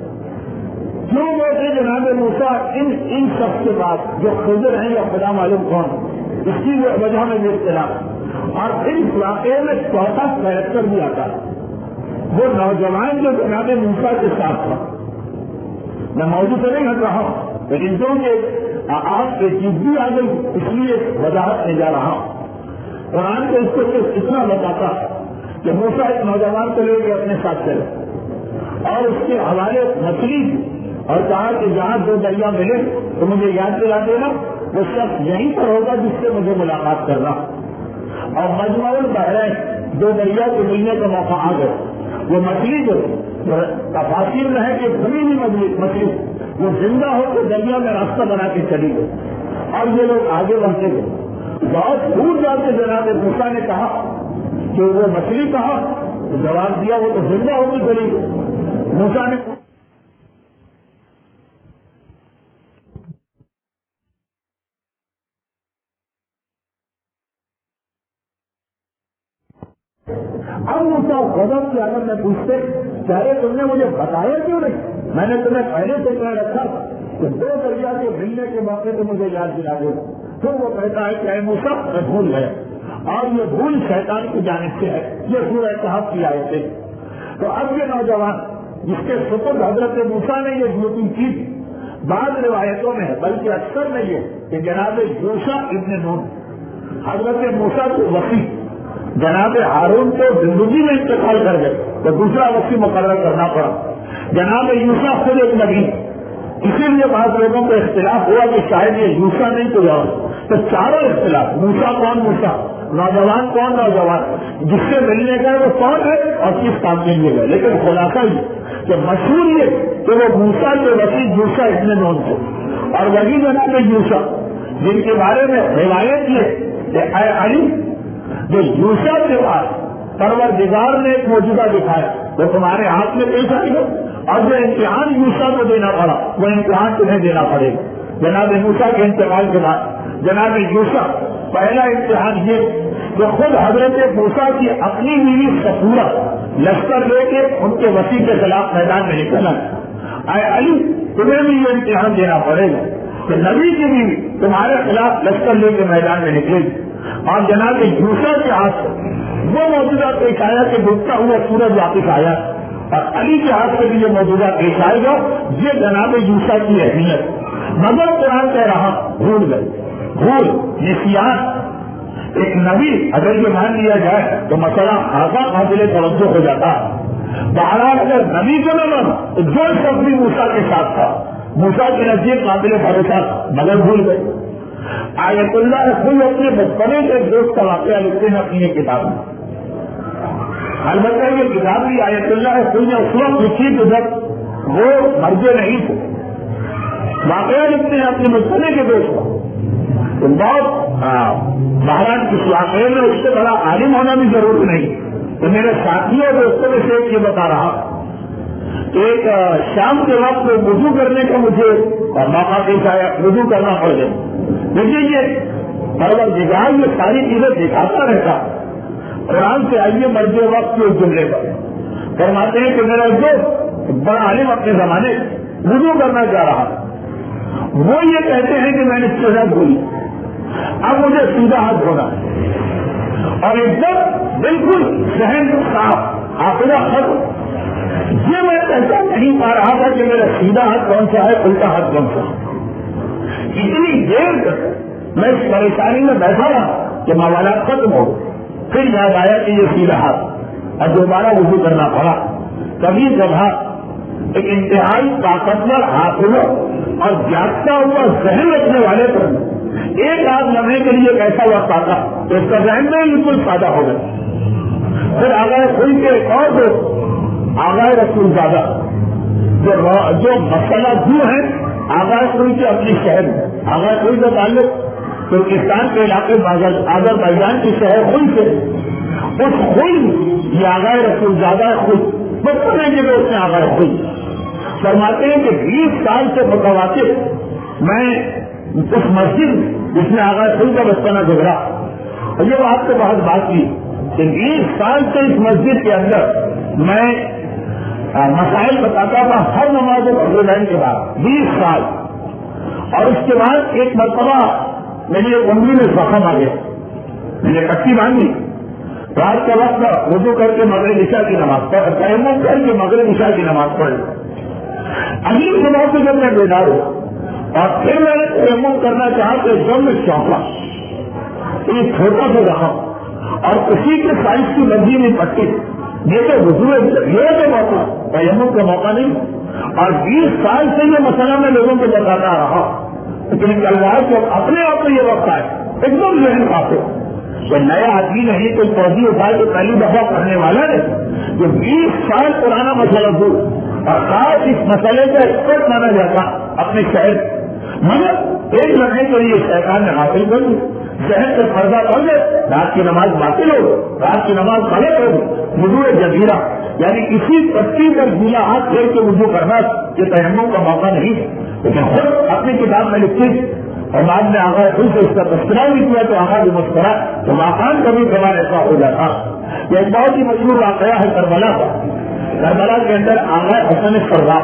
کیوں بیٹھے جناب موسیٰ ان ان شخص کے پاس جو خضر ہیں یا خدا معلوم کون، اس کی وجہ میں بھی اختلاف. اور پھر اس واقعے میں چوتھا کریکٹر بھی آتا ہے، وہ نوجوان جو جناب موسیٰ کے ساتھ تھا. میں موضوع سے نہیں ہٹ رہا ہوں لیکن کیونکہ آپ سے چیز بھی آ گئی اس لیے وضاحت نہیں جا رہا ہوں. قرآن کو اس کو صرف اتنا بتاتا کہ موسیٰ ایک نوجوان کو لے کے اپنے ساتھ چلے اور اس کے حوالے مچھلی اور کہا کہ جہاں دو دریا ملے تو مجھے یاد دلا دینا، وہ شخص یہیں پر ہوگا جس سے مجھے ملاقات کرنا. اور مجمع البحرین دو دریا کے ملنے کا موقع آ گیا. وہ مچھلی جو تفاصیر میں ہے کہ بھری ہوئی مچھلی وہ زندہ ہو کے دریا میں راستہ بنا کے چلی گئی اور یہ لوگ آگے بڑھتے گئے. بہت دور جا کے جناب موسیٰ نے کہا کہ وہ مچھلی کہا، جواب دیا وہ تو زندہ ہو کے چلی گئی. موسیٰ نے اب موسیٰ غضب کی حالت میں پوچھتے چاہے تم نے مجھے بتایا کیوں نہیں؟ میں نے تمہیں پہلے سے کہہ رکھا کہ دو دریا کے ملنے کے موقع پہ مجھے یاد دلا دو. پھر وہ کہتا ہے کہ اے موسیٰ میں بھول گیا، اور یہ بھول شیطان کی جانب سے ہے. یہ سورہ کہف کی آیت ہے. تو اب یہ نوجوان جس کے سپرد حضرت موسیٰ نے یہ ڈیوٹی کی، بعض روایتوں میں ہے بلکہ اکثر میں یہ کہ جناب یوشع ابن نون حضرت موسیٰ کے وسیع جناب ہارون کو زندگی میں انتقال کر گئے تو دوسرا وسیع مقرر کرنا پڑا. جناب یوشع خود ایک نبی، اسی لیے بعض لوگوں کو اختلاف ہوا کہ شاید یہ یوشع نہیں کوئی اور. تو چاروں اختلاف، موسیٰ کون موسیٰ، نوجوان کون نوجوان، جس سے ملنے گئے وہ کون ہے اور کس کام کے لیے گئے. لیکن خلاصہ یہ کہ مشہور یہ کہ وہ موسیٰ کے وسیع یوشع ابن نون تھے اور وہی جناب یوشع جن کے بارے میں روایت یہ کہ اے علی جو یوشع کے بعد پروردگار نے ایک موجودہ دکھایا وہ تمہارے ہاتھ میں پیش آئے گا، اور جو امتحان یوشع کو دینا پڑا وہ امتحان تمہیں دینا پڑے گا. جناب موسیٰ کے انتقال کے بعد جناب یوشع پہلا امتحان یہ کہ خود حضرت موسیٰ کی اپنی بیوی صفورہ لشکر لے کے ان کے وسیع کے خلاف میدان میں نکلنا. اے علی تمہیں بھی یہ امتحان دینا پڑے گا کہ نبی کی بیوی تمہارے خلاف لشکر لے کے میدان میں نکلے گی. اور جناب یوشع کے ہاتھ سے وہ موجودہ پیش آیا کہ ڈوبتا ہوا سورج واپس آیا، اور علی کے ہاتھ سے بھی یہ موجودہ پیش آئے گا. یہ جناب یوشع کی اہمیت. مگر قرآن کہہ رہا بھول گئے، بھول نسیان. ایک نبی اگر یہ مان لیا جائے تو مسئلہ خاصا قابل توجہ ہو جاتا. بہرحال اگر نبی کو نہ مانا تو جو شخص بھی موسیٰ کے ساتھ تھا موسیٰ کے نزدیک قابل بھروسہ مگر بھول گئے. آیت اللہ خود اپنے بچپنے کے دوست کا واقعہ لکھتے ہیں اپنی کتاب میں. البتہ یہ کتاب بھی آیت اللہ خود نے اس وقت لکھی کہ جب وہ مرضے نہیں تھے. واقعہ لکھتے ہیں اپنے بچپنے کے دوست کا. تو بہت مہاراج کس واقعے میں اس سے بڑا عالم ہونا بھی ضروری نہیں. تو میرے ساتھیوں دوستوں میں سے یہ بتا رہا ایک شام کے وقت وضو کرنے کا مجھے موقع پیش آیا، وضو کرنا پڑ گیا. دیکھیے یہ پروردگار یہ ساری چیزیں دکھاتا رہتا. قرآن سے آئیے مرد وقت کے جملے پر فرماتے ہیں کہ میرا دوست بڑا عالم اپنے زمانے وضو کرنا چاہ رہا، وہ یہ کہتے ہیں کہ میں نے سیدھا دھوئی، اب مجھے سیدھا ہاتھ دھونا اور ایک دم بالکل ذہن صاف حافظہ ختم. یہ میں کہتا نہیں پا رہا تھا کہ میرا سیدھا ہاتھ کون سا ہے الٹا ہاتھ کون سا. اتنی دیر تک میں اس پریشانی میں بیٹھا رہا کہ موالات ختم ہو. پھر یاد آیا کہ یہ سیدھا ہاتھ، اور دوبارہ وضو کرنا پڑا. کبھی جگہ ایک انتہائی طاقتور حافظ اور جاگتا ہوا ذہن رکھنے والے پر ایک آدھ لمحے کے لیے ایسا وقت آتا تو اس کا ذہن میں بالکل سادہ ہو گیا. پھر آگاہ کوئی کے ایک اور دوست آگاہ رسول زیادہ جو جو مسئلہ جو ہے آگاہ کوئی کے اپنی شہر میں، آگاہ کوئی کا تعلق ترکستان کے علاقے آزر بائیجان کی شہر خود سے، اس خود یہ آگاہ رسول زیادہ خود بچپن ہے کہ اس نے آگاہ خود فرماتے ہیں کہ بیس سال سے متواتر میں اس مسجد جس میں آگاہ خود کا بچپنا گزرا. اور یہ آپ سے بہت بات کی کہ بیس سال سے اس مسجد کے اندر میں مسائل بتاتا تھا ہر نماز پڑھنے کے بعد بیس سال. اور اس کے بعد ایک مرتبہ میری ایک انگلی میں زخم آ گیا، میں نے کٹی باندھی رات کا وقت وضو کر کے مغرب عشاء کی نماز پڑھ، تیمم کر کے مغرب عشاء کی نماز پڑھ. اگلی صبح سے جب میں بیدار ہوں اور پھر میں نے تیمم کرنا چاہا تو ایک دم میں چونکا، ایک چھوٹا سا رہا اور اسی کے سائز کی مرضی میں پٹی. یہ تو وضو یہ تو موقع تیمم کا موقع نہیں. اور بیس سال سے یہ مسئلہ میں لوگوں کو بتاتا رہا، لیکن کل رہا کہ اپنے آپ کو یہ وقت آئے ایک دم ذہن کافی کوئی نیا آدمی نہیں، کوئی فوجی اٹھائے تو پہلی دفعہ پڑھنے والا نہیں، جو بیس سال پرانا مسئلہ ہو اور خاص اس مسئلے کا ایکسپرٹ مانا جاتا اپنے شہر، مگر ایک لڑنے کے لیے شیطان نے حاصل کر لی. شہر سے پردہ کر دے، رات کی نماز باطل ہو، رات کی نماز غلط ہو. وضو جزیرہ یعنی کسی پٹی پر گیلا ہاتھ پھیر کے وضو کرنا یہ تیمم کا موقع نہیں. لیکن خود اپنی کتاب میں لکھی اور بعد میں آگاہ خود سے اس کا تذکرہ بھی کیا تو آگاہ بھی مسکرا تو واقعان کبھی کبھار ایسا ہو جاتا. یہ ایک بہت ہی مشہور واقعہ ہے کربلا کا. کربلا کے اندر آگاہ حسن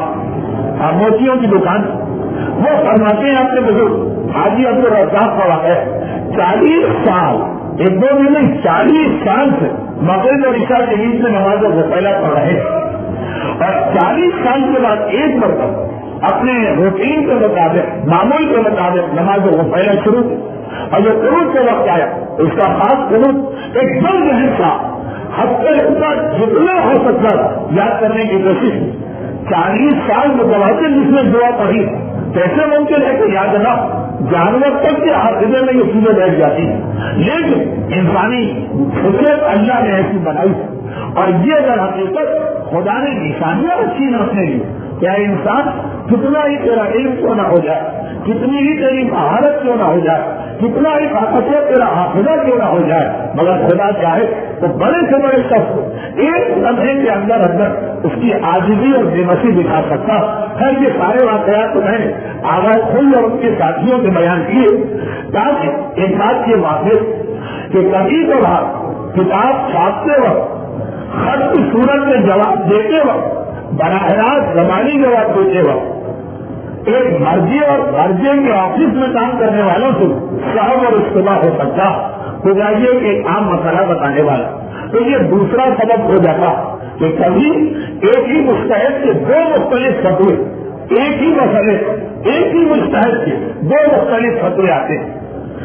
سردار موتیوں کی دکان، وہ فرماتے ہیں اپنے بزرگ حاجی عبد الرزاق کا واقعہ چالیس سال ایک دو مہینے چالیس سال سے مغرب اور عشاء کے بیچ میں نماز و پہلا پڑھ رہے اور چالیس سال کے بعد ایک مرتبہ اپنے روٹین کے مطابق معمول کے مطابق نماز و پہلا شروع اور جو قنوت کے وقت آیا اس کا خاص قنوت ایک دم ذہن تھا، ہفتے کا جتنا ہو سکتا یاد کرنے کی کوشش. چالیس سال متوازن جس نے دعا پڑھی کیسے ممکن ہے کہ یاد نہ جانور تک کے حافظے میں یہ چیزیں بیٹھ جاتی ہیں، لیکن انسانی فطرت اللہ نے ایسی بنائی اور یہ اگر حقیقت خدا نے نشانیاں رکھی نہ اپنے لیے کیا انسان کتنا ہی تیرا علم کیوں نہ ہو جائے، کتنی ہی تیری مہارت کیوں نہ ہو جائے، کتنا ہی طاقت تیرا حافظہ کیوں نہ ہو جائے، مگر خدا چاہے تو بڑے سے بڑے شخص ایک لمحے کے اندر اندر اس کی عاجزی اور بے بسی دکھا سکتا. خیر یہ سارے واقعات تو میں نے آغاز خود اور ان کے ساتھیوں کے بیان کیے تاکہ ایک بات یہ واقع کہ کبھی کبھار کتاب چھاپتے وقت خط کی صورت میں جواب دیتے وقت براہ راست زبانی جواب دیتے وقت ایک مرضی اور مرضی کے آفس میں کام کرنے والوں سے صاحب اور استعمال ہو سکتا تو چاہیے کہ ایک عام مسئلہ بتانے والا. تو یہ دوسرا سبب ہو جاتا کہ کبھی ایک ہی مستحد کے دو مختلف فتوے، ایک ہی مسئلے ایک ہی مستحد کے دو مختلف فتوے آتے ہیں.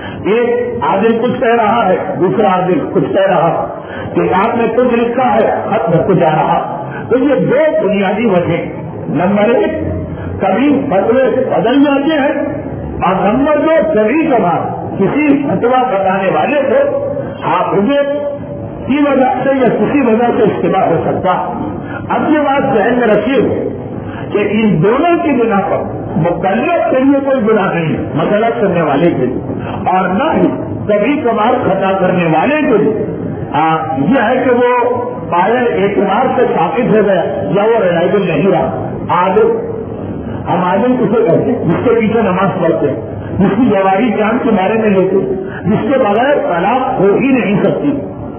ایک عادل کچھ کہہ رہا ہے، دوسرا عادل کچھ کہہ رہا ہے، کہ آپ نے کچھ لکھا ہے خط میں کچھ آ رہا. تو یہ دو بنیادی وجہ، نمبر ایک کبھی فتوے بدل جاتے ہیں اور نمبر دو کبھی کبھار کسی فتوا بتانے والے کو حافظے کی وجہ سے یا کسی وجہ سے استعمال ہو سکتا. اب یہ بات ذہن میں رکھیے کہ ان دونوں کی بنا پر مکلف کے لیے کوئی گناہ نہیں مسئلہ کرنے والے کے لیے، اور نہ ہی کبھی کبھار خطا کرنے والے کے لیے یہ ہے کہ وہ پائے اعتبار سے ثابت ہو گیا یا وہ ریلائبل نہیں رہا. عادل ہم عادل کسے کہتے ہیں؟ جس کے پیچھے نماز پڑھتے ہیں، جس کی جواری جان کے بارے میں لیتے، جس کے بغیر طلاق ہو ہی نہیں سکتی،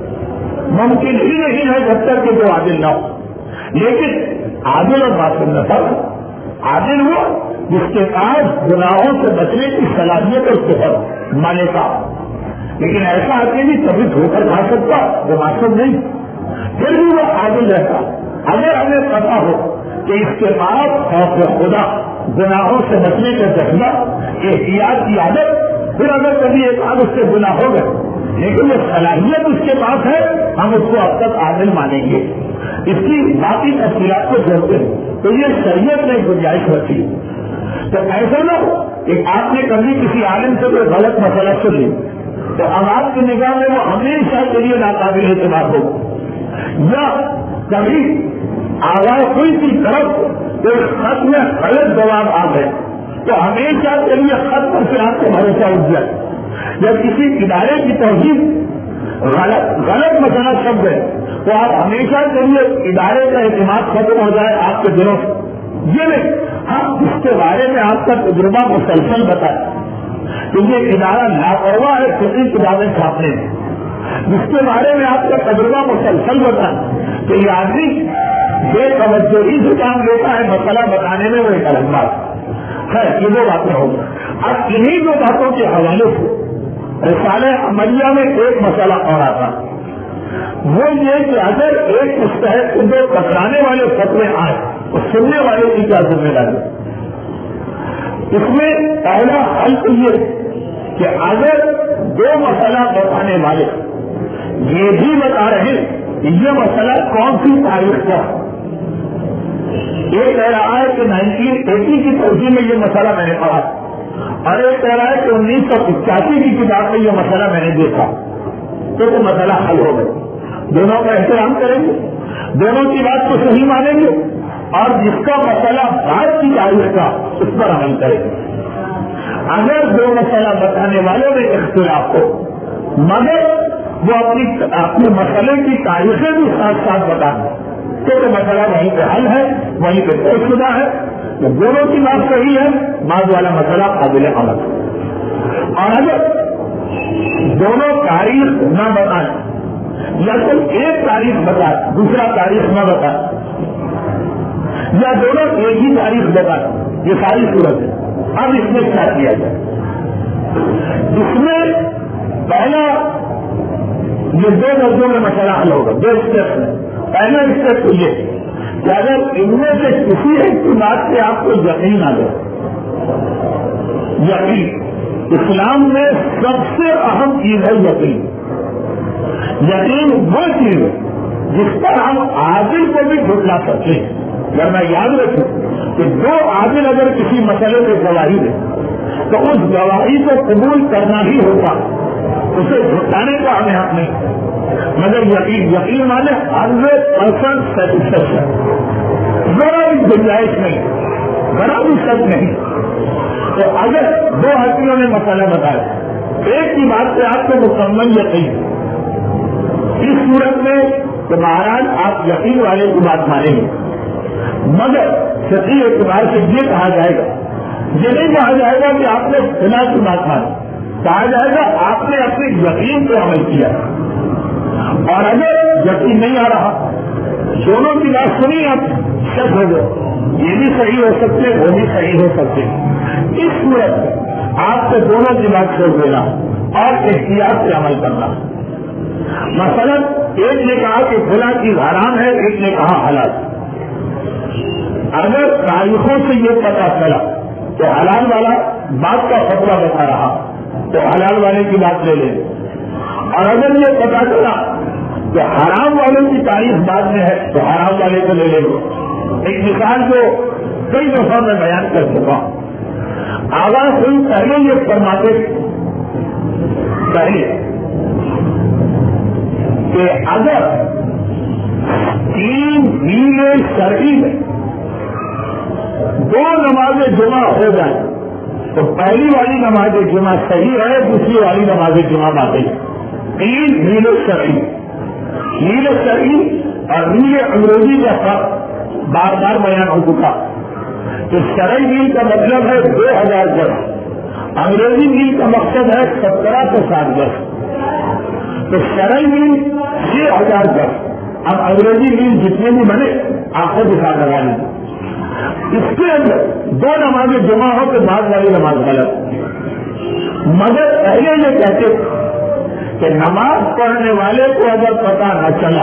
ممکن ہی نہیں ہے جب تک کہ جو عادل نہ ہو. لیکن عادل اور باطل نہ فرق، عادل ہوا جس کے پاس گناہوں سے بچنے کی صلاحیت اور صفت مالکا، لیکن ایسا آدمی کبھی دھوکہ کھا سکتا وہ معصوم نہیں، پھر بھی وہ عادل رہتا. اگر ہمیں پتا ہو کہ اس کے پاس خوف خدا، گناہوں سے بچنے کا جذبہ، احتیاط کی عادت، پھر اگر کبھی ایک آدھ اس سے گناہ ہو گئے لیکن وہ صلاحیت اس کے پاس ہے، ہم اس کو اب تک عادل مانیں گے. اس کی باقی تفصیلات کو جوڑتے ہیں تو یہ شریعت میں گنجائش ہوتی ہے. تو ایسا نہ ہو کہ آپ نے کبھی کسی عالم سے کوئی غلط مسئلہ سن لی تو اب آپ کی نگاہ میں وہ ہمیشہ کے لیے ناقابل اعتماد ہو، یا کبھی آواز ہوئی کی طرف کوئی خط میں غلط جواب آ گئے تو ہمیشہ کے لیے خط پر سے آپ کو بھروسہ اٹھ جائے. جب کسی ادارے کی توہین غلط غلط مسئلہ سب گئے تو آپ ہمیشہ کے لیے ادارے کا اعتماد ختم ہو جائے آپ کے دلوں سے. یہ نہیں ہم اس کے بارے میں آپ کا تجربہ مسلسل بتائیں کہ یہ ادارہ لاپرواہ ہے کسی کتابیں چھاپنے میں، جس کے بارے میں آپ کا تجربہ مسلسل بتائیں کہ یہ آدمی بے توجہی سے کام لیتا ہے مسئلہ بتانے میں وہ ایک الگ بات ہے. یہ وہ باتیں ہوگی. اب انہیں دو باتوں کے حوالے سے رسالہ عملیہ میں ایک مسئلہ اور آتا وہ یہ کہ اگر ایک مستحق کو دو ٹکرانے والے فتوے آئے تو سننے والے کی کیا ذمہ داری؟ اس میں پہلا حل تو یہ کہ اگر دو مسئلہ بتانے والے یہ بھی بتا رہے کہ یہ مسئلہ کون سی تاریخ کا، ایک کہہ رہا ہے کہ نائنٹین ایٹی کی توجہ میں یہ مسئلہ میں نے پڑھا، اور ایک کہہ رہا ہے کہ انیس سو پچاسی کی کتاب میں یہ مسئلہ میں نے دیکھا، تو وہ مسئلہ حل ہو گیا۔ دونوں کا احترام کریں گے، دونوں کی بات کو صحیح مانیں گے، اور جس کا مسئلہ بعد کی تاریخ کا اس پر عمل کریں گے۔ اگر دو مسئلہ بتانے والوں میں اختلاف ہو مگر وہ اپنی اپنے مسئلے کی تاریخیں بھی ساتھ ساتھ بتا دیں تو وہ مسئلہ وہیں پہ حل ہے، وہیں پہ طے شدہ ہے، تو دونوں کی بات صحیح ہے، بعد والا مسئلہ قابل عمل ہے۔ اور اگر دونوں تاریخ نہ بتائیں یا کوئی ایک تاریخ بتائے دوسرا تاریخ نہ بتائے یا دونوں ایک ہی تاریخ بتائے، یہ ساری صورت ہے۔ اب اس میں کیا کیا جائے؟ اس میں پہلا یہ دو درجوں میں مسئلہ حل ہوگا، دو اسٹیپ میں۔ پہلا اسٹیپ تو یہ کہ اگر ان میں سے کسی ایک کی بات سے آپ کو یقین آ جائے، یقین اسلام میں سب سے اہم چیز ہے یقین۔ یقین وہ چیز ہے جس پر ہم عادل کو بھی جھٹلا سکتے ہیں۔ اگر میں یاد رکھوں کہ دو عادل اگر کسی مسئلے پہ گواہی دیں تو اس گواہی کو قبول کرنا ہی ہوگا، اسے جھٹلانے کا ہمیں حق نہیں، مگر یقین یقین مانے ہنڈریڈ پرسینٹ سیٹسفیکشن، ذرا بھی گنجائش نہیں، ذرا بھی شک نہیں۔ تو اگر دو حقیقوں نے مسئلہ بتایا، ایک کی بات سے آپ کو مکمل یقین، اس صورت میں تو مہاراج آپ یقین والے کی بات مانیں گے، مگر فقہی اعتبار سے یہ کہا جائے گا، یہ نہیں کہا جائے گا کہ آپ نے خلا کی بات مانی، کہا جائے گا آپ نے اپنے یقین پہ عمل کیا۔ اور اگر یقین نہیں آ رہا، دونوں کی بات سنی آپ شک ہو گئے، یہ بھی صحیح ہو سکتے وہ بھی صحیح ہو سکتے، اس صورت میں آپ سے دونوں کی بات چھوڑ دینا اور احتیاط سے عمل کرنا۔ مثلا ایک نے کہا کہ فلاں چیز حرام ہے، ایک نے کہا حلال۔ اگر تاریخوں سے یہ پتا چلا کہ حلال والا بات کا فتویٰ بتا رہا تو حلال والے کی بات لے لیں، اور اگر یہ پتا چلا کہ حرام والوں کی تاریخ بعد میں ہے تو حرام والے کو لے لیں گے۔ ایک مثال جو کئی دفعہ میں بیان کر چکا ہوں، آغاز ہوئی پہلے یہ فرماتے پہلے کہ اگر تین میل شرعی میں دو نماز جمعہ ہو جائے تو پہلی والی نماز جمعہ صحیح ہے، دوسری والی نماز جمعہ باطل ہے۔ تین میل شرعی، میل شرعی اور میل انگریزی کا فرق بار بار بیان ہو چکا۔ تو شرعی میل کا مطلب ہے دو ہزار گز، انگریزی میل کا مقصد ہے سترہ سو ساٹھ گز۔ تو شرعی میل چھ ہزار گز، اب انگریزی میل جتنے بھی بنے آپ کو دکھا لگا لیں۔ اس کے اندر دو نمازیں جمع ہو تو بعد والی نماز غلط، مگر پہلے یہ کہتے کہ نماز پڑھنے والے کو اگر پتا نہ چلا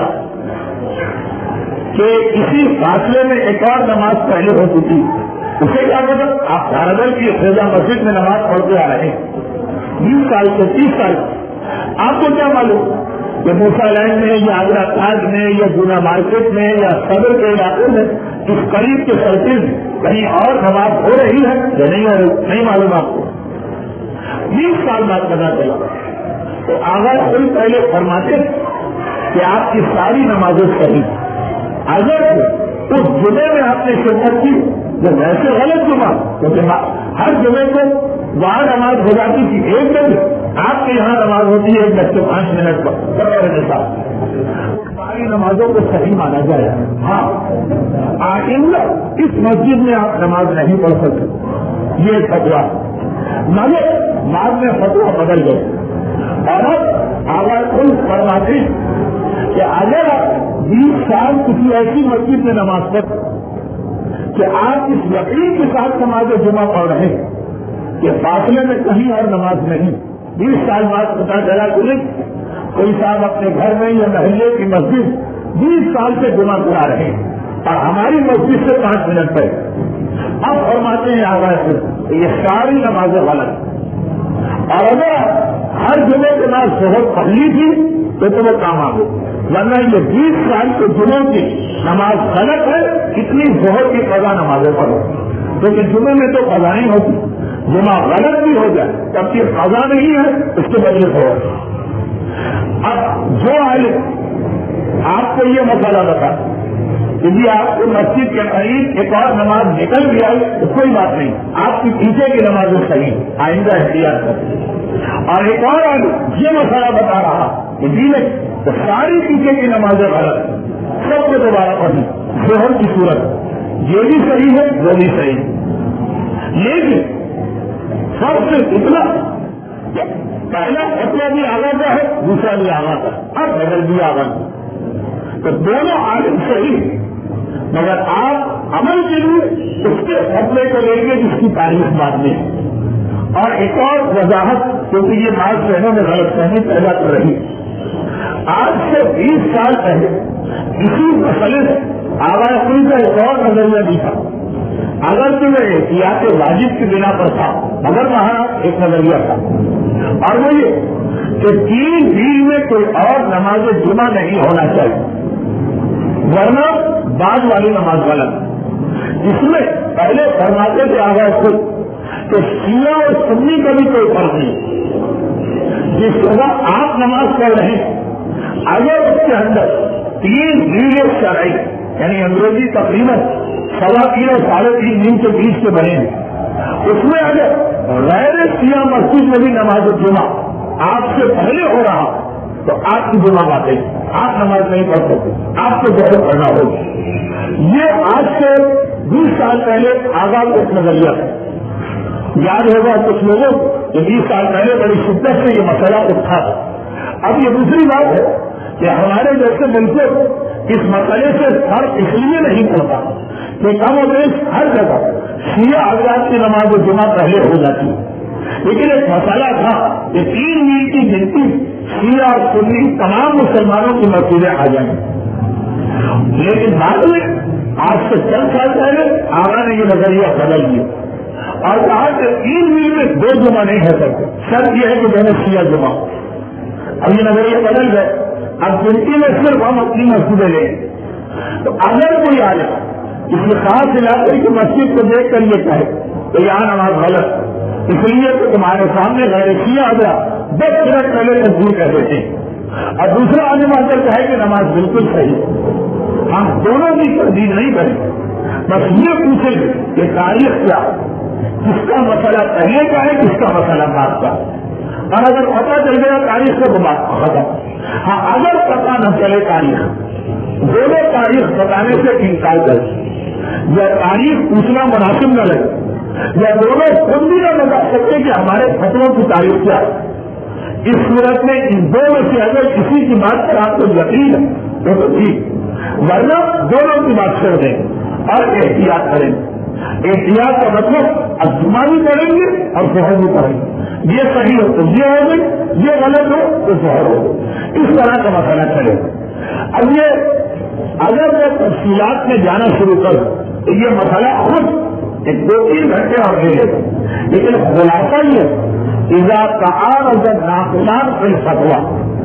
کہ اسی فاصلے میں ایک اور نماز پہلے ہو چکی، اسے کیا مطلب آپ دھارگڑھ کی خیزہ مسجد میں نماز پڑھتے آ رہے ہیں بیس سال سے تیس سال، آپ کو کیا معلوم کہ موسیٰ لینڈ میں یا آگرہ تاج میں یا گنا مارکیٹ میں یا صدر کے علاقے میں اس قریب کے سرکل میں کہیں اور نماز ہو رہی ہے یا نہیں ہو رہی، نہیں معلوم آپ کو۔ بیس سال بعد پتا چلا تو آغاز کوئی پہلے فرماتے کہ آپ کی ساری نمازیں صحیح، اگر اس جمعے میں آپ نے شرکت کی جو ویسے غلط جمعہ، کیونکہ ہر جمعے کو وہاں نماز ہو جاتی تھی ایک بجے، آپ کے یہاں نماز ہوتی ہے ایک بجے پانچ منٹ پر بڑے کے ساتھ، ساری نمازوں کو صحیح مانا جائے۔ ہاں آئندہ اس مسجد میں آپ نماز نہیں پڑھ سکتے، یہ فتویٰ، مگر بعد میں فتویٰ بدل گئے اور اب آواز خود فرماتے کہ اگر آپ بیس سال کسی ایسی مسجد میں نماز پڑھ کہ آپ اس یقین کے ساتھ نماز جمعہ پڑھ رہے ہیں کہ فاصلے میں کہیں اور نماز نہیں، بیس سال بعد پتا چلا کہ کوئی صاحب اپنے گھر میں یا محلے کی مسجد بیس سال سے جمعہ کرا رہے ہیں اور ہماری مسجد سے پانچ منٹ پہ اب فرماتے ہیں آگاہ سے یہ ساری نمازیں غلط، اور اگر ہر جمعے کے بعد شہر پڑھ لی تھی تو تمہیں کام آ گئی، ورنہ یہ بیس سال کے جمعوں کی نماز غلط ہے، اتنی شہر کی قضا نمازیں پڑھو، کیونکہ جمعے میں تو قضا نہیں ہوتی، جمعہ غلط بھی ہو جائے تب یہ قضا نہیں ہے، اس کے بدلے ہو۔ اب جو عالم آپ کو یہ مسئلہ بتا کہ جی آپ کو مسجد کے قریب ایک اور نماز نکل بھی آئی تو کوئی بات نہیں، آپ کی پیچھے کی نماز صحیح، آئندہ احتیاط کر، اور ایک اور عالم یہ مسئلہ بتا رہا کہ جی نہیں تو ساری پیچھے کی نمازیں غلط، سب کو دوبارہ پڑھیں، ظہر کی صورت یہ بھی صحیح ہے وہ بھی صحیح، لیکن سب سے اتنا پہلا فتویٰ بھی آگا کا ہے، دوسرا بھی آگا کا، اب بدل بھی آگا کا، تو دونوں عالم صحیح، مگر آپ عمل کے لیے اس کے فتوے کو لیں گے جس کی تاریخ بعد میں ہے۔ اور ایک اور وضاحت، کیونکہ یہ بات ذہنوں میں غلط فہمی پیدا کر رہی، آج سے بیس سال پہلے اسی مسئلے سے آغاز ہوئی کا ایک اور نظریہ بھی تھا، اگر تمہیں احتیاط واجب کی بنا پر تھا، مگر وہاں ایک نظریہ تھا، اور وہ یہ کہ تین دن میں کوئی اور نماز جمعہ نہیں ہونا چاہیے، ورنہ بعد والی نماز غلط۔ اس میں پہلے فرماتے تھے آغاز کو کہ شیعہ اور سنی کا بھی کوئی فرق نہیں، جس جگہ آپ نماز پڑھ رہے ہیں اگر اس کے اندر تین دن شرعی یعنی انگریزی تقریباً سوا کلو ساڑھے تین دن کے بیچ کے بنے ہیں، اس میں اگر غیر سیاہ مسجد میں بھی نماز جمعہ آپ سے پہلے ہو رہا تو آپ کی جمعہ باتیں آپ نماز نہیں پڑھ سکتے، آپ کو جیسے پڑھنا ہوگا۔ یہ آج سے بیس سال پہلے آغاز ایک نظریہ تھا، یاد ہوگا کچھ لوگوں کہ بیس سال پہلے بڑی شدت سے یہ مسئلہ اٹھا تھا۔ اب یہ دوسری بات ہے کہ ہمارے جیسے ملکوں اس مسئلے سے فرق اس لیے نہیں پڑتا کہ کم و بیش ہر جگہ شیعہ حضرات کی نماز جمعہ پہلے ہو جاتی ہے، لیکن ایک مسئلہ تھا کہ تین میل کی گنتی شیعہ اور سنی تمام مسلمانوں کی مسجدیں آ جائیں، لیکن بعد میں آج سے چند سال پہلے آگا نے یہ نظریہ بدل دیا اور کہا کہ تین میل میں دو جمعہ نہیں ہو سکتے، شرط یہ ہے کہ دونوں شیعہ جمعہ۔ اب یہ نظریہ بدل گئے، اب گنتی میں صرف ہم اپنی مسجدیں لیں، تو اگر کوئی آ جائے کسی خاص علاقے کی مسجد کو دیکھ کر یہ کہے تو یہاں نماز غلط، اس لیے تو تمہارے سامنے غیر شیعہ حضرات دس منٹ پہلے تصدیق کر دیتے ہیں، اور دوسرا آدمی آ کر کہے کہ نماز بالکل صحیح، ہم دونوں کی تردید نہیں کریں، بس یہ پوچھیں گے کہ تاریخ کیا، کس کا مسئلہ پہلے کا ہے کس کا مسئلہ بعد کا، اور اگر پتہ چل گیا تاریخ سے تو بات ختم۔ ہاں اگر پتہ نہ چلے تاریخ، دونوں تاریخ بتانے سے انکار کرے یا تاریخ پوچھنا مناسب نہ لگے یا دونوں خود بھی نہ بتا سکتے کہ ہمارے فتووں کی تاریخ کیا ہے، اس صورت میں ان دو میں سے اگر کسی کی بات پر آپ کو یقین ہے تو ٹھیک، ورنہ دونوں کی بات چھوڑ دیں اور احتیاط کریں۔ احتیاط کا مطلب اب جمعہ بھی پڑھیں گے اور ظہر بھی پڑھیں گے، یہ صحیح ہو تو یہ ہو گئی، یہ غلط ہو تو ظہر ہو گئی، اس طرح کا مسئلہ چلے گا۔ اب یہ اگر وہ تفصیلات میں جانا شروع کر تو یہ مسئلہ خود ایک دو تین گھنٹے اور لے لے گا، لیکن خلاصہ یہ اذا تعارض اور جب ناقصان فی الفتویٰ،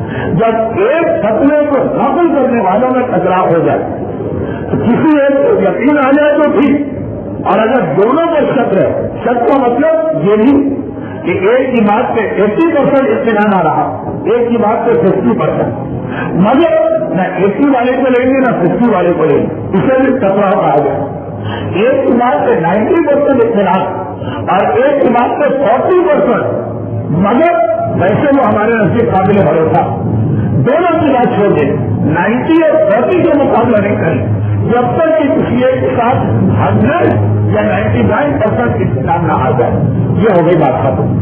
جب ایک فتوے کو نقل کرنے والوں میں ٹکراؤ ہو جائے تو کسی ایک کو یقین آ جائے تو ٹھیک، اور اگر دونوں میں شک ہے، شک کا مطلب یہ نہیں کہ ایک کی بات پہ ایٹی پرسینٹ اطمینان آ رہا، ایک کی بات پہ ففٹی پرسینٹ، مگر نہ ایٹی والے کو لیں گے نہ ففٹی والے کو لیں گے، اسے بھی ٹکراؤ کہا جائے۔ ایک کی بات پہ نائنٹی پرسینٹ اطمینان اور ایک کی بات پہ فورٹی پرسینٹ، مگر ویسے وہ ہمارے نزدیک قابل بھروسہ، دونوں کی بات چھوڑ دیں، نائنٹی اور فورٹی کا مقابلہ نہیں کریں جب تک کہ کسی ایک کے ساتھ ہنڈریڈ یا نائنٹی نائن پرسینٹ اطمینان نہ آ جائے، یہ ہو گئی بات ختم۔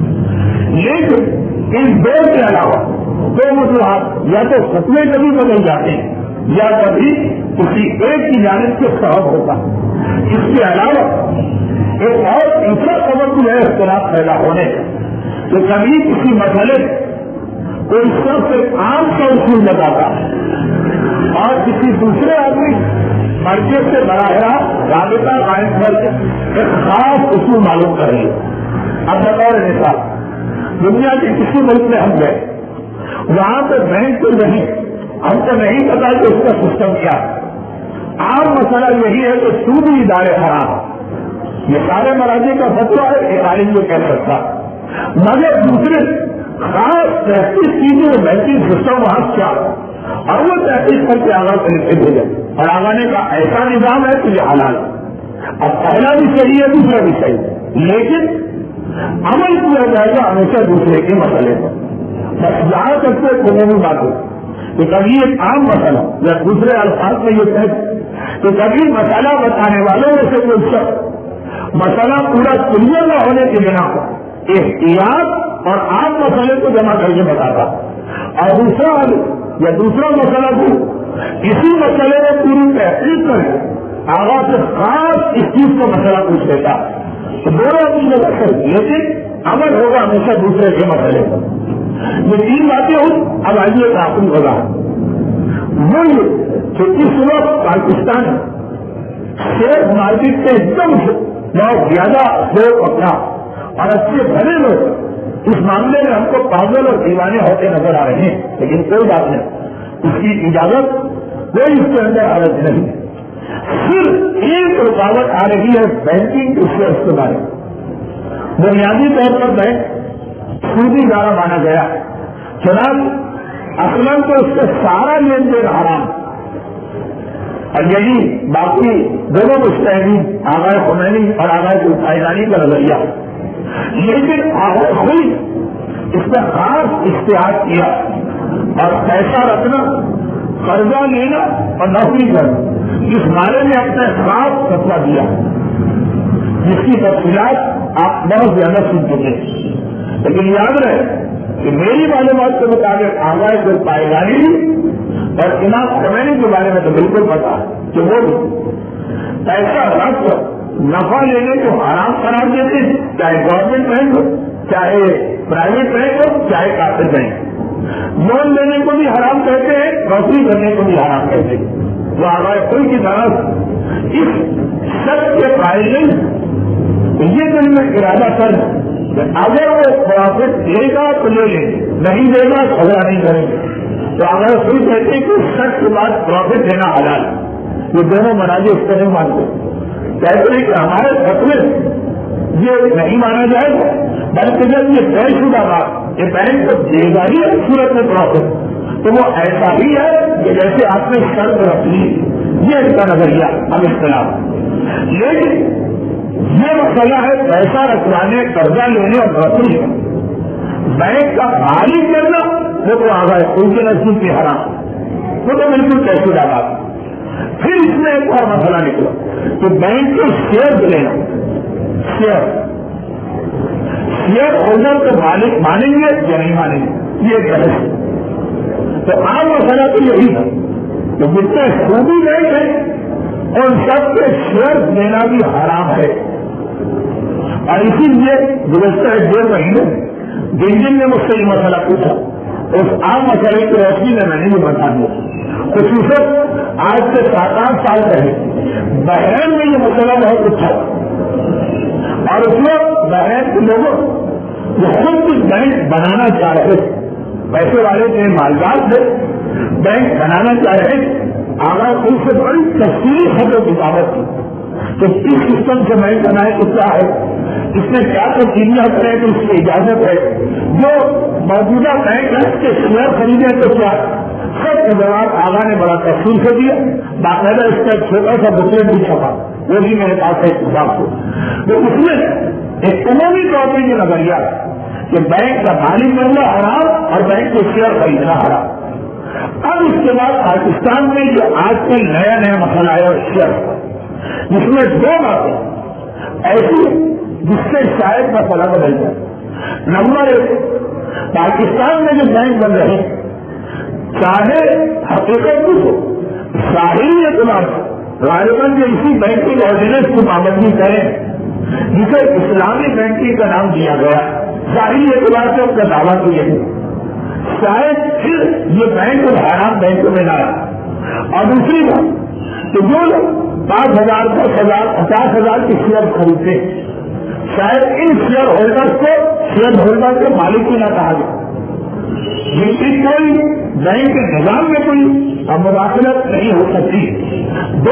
لیکن ان دو کے علاوہ دو وجوہات، یا تو فتوے کبھی بدل جاتے ہیں یا کبھی کسی ایک کی جانب سے سبب ہوتا ہے۔ اس کے علاوہ ایک اور تیسرا سبب جو ہے اختلاف پیدا ہونے کا، کہ کبھی کسی مسئلے कोई सिर्फ एक आम का उसूल लगाता है और किसी दूसरे आदमी मर्जी से बढ़ाया राबिता कायम करके एक खास उसूल मालूम कर रही है। अब बतौर नेता दुनिया के किसी मुल्क में हम गए, वहां पे बैंक तो नहीं, हमको नहीं पता कि उसका सिस्टम क्या है। आम मसला यही है कि सूदी इदारे हराम, ये सारे मराठी का फतवा है, एक आलिम को कह सकता, मगर दूसरे खास तैतीस चीजें बैंकिंग सिस्टम वहां क्या, और वो तैतीस करके आगा करके भेजे और आगाने का ऐसा निजाम है कि ये हलाल। अब पहला भी सही है, दूसरा भी सही, लेकिन अमल किया जाएगा हमेशा दूसरे के मसले पर। बस जहां तक से कानूनी बात हो कि कभी एक आम मसला या दूसरे अल्फाज में ये कहे कि कभी मसला बताने वालों में से कोई शख्स मसला पूरा क्लियर न होने की बिना पर एहतियात और आम मसले को जमा करके बताता, और दूसरा या दूसरा मसला भी इसी मसले में पूरी तहकीक करके आगा से खास इस चीज का मसला पूछ लेता, तो दोनों अपनी जगह से, लेकिन अमल होगा हमेशा दूसरे के मसले पर। ये तीन बातें हुई। अब आइए आखिरी होगा वो ये कि इस वक्त पाकिस्तान शेयर मार्केट से एकदम बहुत ज्यादा जोर अपना और अच्छे भले लोग इस मामले में हमको पागल और दीवाने होते नजर आ रहे हैं, लेकिन कोई बात नहीं, इसकी इजाजत कोई इसके अंदर आदत नहीं। सिर्फ एक रुकावट आ रही है बैंकिंग इश्यूज के बारे में। बुनियादी तौर पर बैंक सूदी द्वारा माना गया, चुनाव असलन तो उसका सारा लेन देन हराम, और यही बाकी दोनों मुस्तैदी आगाए खुमैनी और आगाए फायदानी का नजरिया, लेकिन आगे हुई इसका खास इख्तियार किया और पैसा रखना, कर्जा लेना और नौकरी करना, इस बारे में अपने खास फतवा दिया, जिसकी तफसीलात आप बहुत ज्यादा सुन चुके हैं। लेकिन याद रहे कि मेरी मालूमात के मुताबिक आगाए को पायदारी और इमाम खुमैनी के बारे में तो बिल्कुल पता है कि वो पैसा रख नफा लेने को हराम करार देते, चाहे गवर्नमेंट बैंक हो, चाहे प्राइवेट बैंक हो, चाहे काफिर बैंक। लोन लेने को भी हराम कहते हैं, नौकरी करने को भी हराम कहते हैं। वो आगाए कोई की तरफ इस शर्त के फायदे ये दिल में इरादा कर, अगर वो प्रॉफिट देगा तो ले लेंगे, नहीं देगा झगड़ा नहीं करेंगे। तो अगर कोई कहते हैं कि शर्त के बाद प्रॉफिट देना हलाल, ये दोनों मनाजे इसको नहीं मानते, कहते हैं कि हमारे फतवे ये नहीं माना जाएगा, बल्कि जब ये तय शुदा बात ये बैंक को देगा ही सूरत में प्रॉफिट, तो वो ऐसा ही है कि जैसे आपने शर्त रख ली, ये इसका नजरिया हम इख्तिलाफ। लेकिन ये मसला है पैसा रखवाने, कर्जा लेने और नौकरी का बैंक का मालिक करना, वो तो आ गए उनके नजदीक की हराम, वो तो बिल्कुल तय शुदा बात। फिर इसमें एक और मसला निकला कि बैंक के शेयर लेना, शेयर शेयर होल्डर को मालिक मानेंगे या नहीं मानेंगे, ये गलत है। तो आम मसला तो यही है कि जितने सूदी बैंक है उन सबके शेयर देना भी हराम है, और इसीलिए गुज़श्ता डेढ़ महीने जिन जिन ने मुझसे ये मसला पूछा, उस आम मसले की रोशनी में मैंने ये बता दिया। खुसूसन आज से सात आठ साल पहले बहरीन में ये मसला बहुत उठा, और उस वक्त बहरीन के लोगों जो खुद कुछ बैंक बनाना चाह रहे थे, पैसे वाले थे, मालदार थे, बैंक बनाना चाह रहे थे, आगा उनसे बड़ी तफसीली खबरों की बाबत की तो किस सिस्टम से बैंक बनाए तो क्या है, इसमें क्या तब्दीलियां करें तो उसकी इजाजत है, जो मौजूदा बैंक है उसके शेयर खरीदे तो क्या, सब के जवाब आगा ने बड़ा तफसील से दिया। बाकायदा इसका छोटा सा बुकलेट भी छपा, वो भी मेरे पास है हिसाब को। तो उसमें इकोनॉमी तौर पर ये नजरिया कि बैंक का मालिक बनना हराम और बैंक के शेयर खरीदना हराम। अब इसके बाद पाकिस्तान में जो आजकल नया नया मसला आया शेयर, जिसमें दो बातें ऐसी जिससे शायद मसला बदल जाए। नंबर एक, पाकिस्तान में जो बैंक बन रहे हैं, चाहे हकीकत कुछ हो, शाही एतबार से राजबन जो इसी बैंकिंग ऑर्डिनेंस की पाबंदी करें, जिसे इस्लामी बैंकिंग का नाम दिया गया, शाही एतबार से उसका दावा किया है। شاید پھر یہ بینک حرام بینکوں میں نہ آئے. اور دوسری بات کہ جو لوگ پانچ ہزار دس ہزار پچاس ہزار کے شیئر خریدتے شاید ان شیئر ہولڈر کو شیئر ہولڈر کے مالک ہی نہ کہا جائے. جن کی کوئی بینک کے نظام میں کوئی مداخلت نہیں ہو سکتی. دو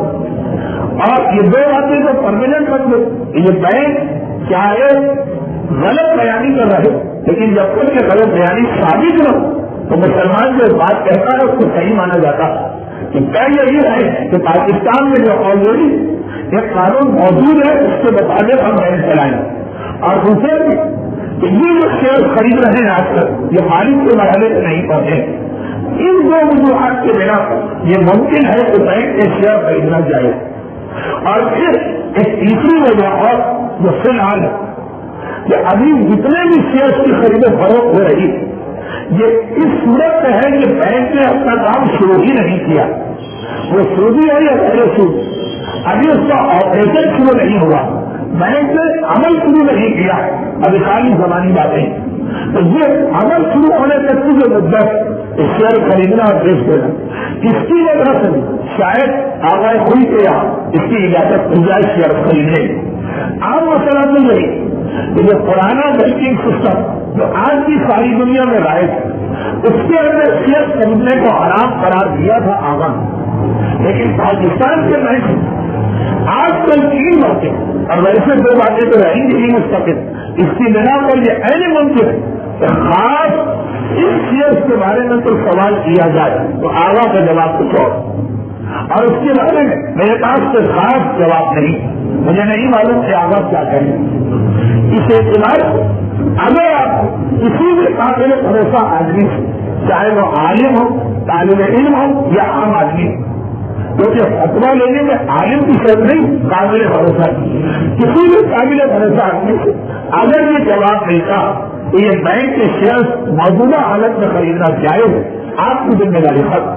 بات اور یہ دو باتیں تو پرماننٹ رکھ دو. یہ بینک چاہے غلط بیانی کر رہے لیکن جب تک کہ غلط بیانی ثابت نہ ہو تو مسلمان جو بات کہتا ہے اس کو صحیح مانا جاتا ہے. کہ یہی ہے کہ پاکستان میں جو آلریڈی ایک قانون موجود ہے اس کے مطابق ہم بینک چلائیں. اور دوسرے کہ یہ جو شیئر خرید رہے ہیں آج کل یہ مالک کے مرحلے سے نہیں پہنچے. ان دو وجوہات کے بنا پر یہ ممکن ہے کہ بینک کے شیئر خریدنا جائے. اور پھر ایک تیسری وجہ اور جو فی الحال ہے کہ ابھی جتنے بھی شیئر کی خرید و فروخت ہو رہی یہ اس صورت میں ہے کہ بینک نے اپنا کام شروع ہی نہیں کیا. وہ شروع بھی ہے یا پہلے شروع ابھی اس کا آپریشن شروع نہیں ہوا. بینک نے عمل شروع نہیں کیا. ابھی خالی زمانی باتیں. تو یہ عمل شروع ہونے تک کی جو مدت شیئر خریدنا اور بیچ دینا اس کی وجہ سے شاید آگاہ ہوئی کہ یہاں اس کی اجازت مل جائے شیئر خریدنے. عام مسئلہ تو یہی کہ جو پرانا بینکنگ سسٹم جو آج کی ساری دنیا میں رائج ہے اس کے اندر شیئر خریدنے کو حرام قرار دیا تھا آگاہ. لیکن پاکستان کے بینک آج کل تین باتیں اور ویسے دو باتیں تو رہیں گی نہیں مستقل. اس کی بنا پر یہ ایسے ممکن ہے کہ خاص اس شیئر کے بارے میں تو سوال کیا جائے تو آگاہ کا جواب کچھ اور اور اس کے بارے میں میرے پاس کوئی خاص جواب نہیں. مجھے نہیں معلوم کہ آگاہ کیا کریں. اس اعتبار اگر آپ کسی بھی قابل بھروسہ آدمی چاہے وہ عالم ہو طالب علم ہو یا عام آدمی کیونکہ فتویٰ لینے میں عالم کی شرط نہیں قابل بھروسہ کسی بھی قابل بھروسہ آدمی سے اگر یہ جواب ملتا تو یہ بینک کے شیئر موجودہ حالت میں خریدنا چاہے آپ کی ذمہ داری ختم.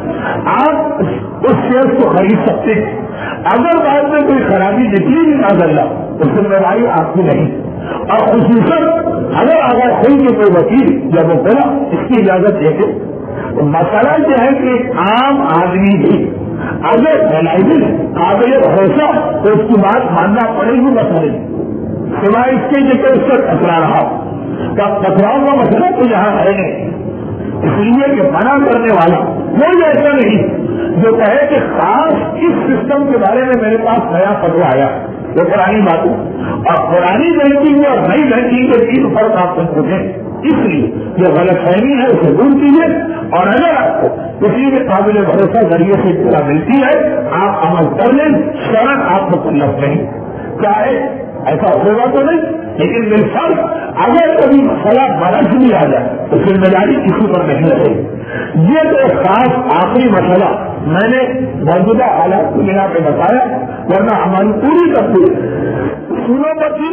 آپ اس شیئر کو خرید سکتے ہیں. اگر بعد میں کوئی خرابی نکلی بھی نہ ڈالنا تو ذمہ داری آپ کی نہیں. اور خصوصاً اگر اگر کوئی بھی کوئی وکیل جب وہ بولا اس کی اجازت دیتے تو مسئلہ یہ ہے کہ عام آدمی بھی اگر ملازم قابل بھروسہ تو اس کی بات ماننا پڑے گی. مسئلے سوائے اس کے لیے اس کا ٹکرا رہا ٹکراؤ کا مسئلہ تو یہاں ہے نہیں. اس لیے کہ منع کرنے والا کوئی ایسا نہیں جو کہے کہ خاص اس سسٹم کے بارے میں میرے پاس نیا فتویٰ آیا وہ پرانی باتیں اور پرانی بینکنگ اور نئی بینکنگ کے تین فرق آپ کو پوچھیں. اس لیے جو غلط فہمی ہے اسے دور کیجیے اور اگر آپ کو کسی بھی قابل بھروسہ ذریعے سے اطلاع ملتی ہے آپ عمل کر لیں. شرط آپ مکلف نہیں چاہے ایسا ہوگا تو نہیں لیکن بالفرض اگر کبھی مسئلہ برس بھی آ جائے تو ذمہ داری کسی پر نہیں رہے. یہ تو خاص آخری مسئلہ میں نے موجودہ حالات کی بنا پہ بتایا ورنہ ہماری پوری تفصیل سنو بچی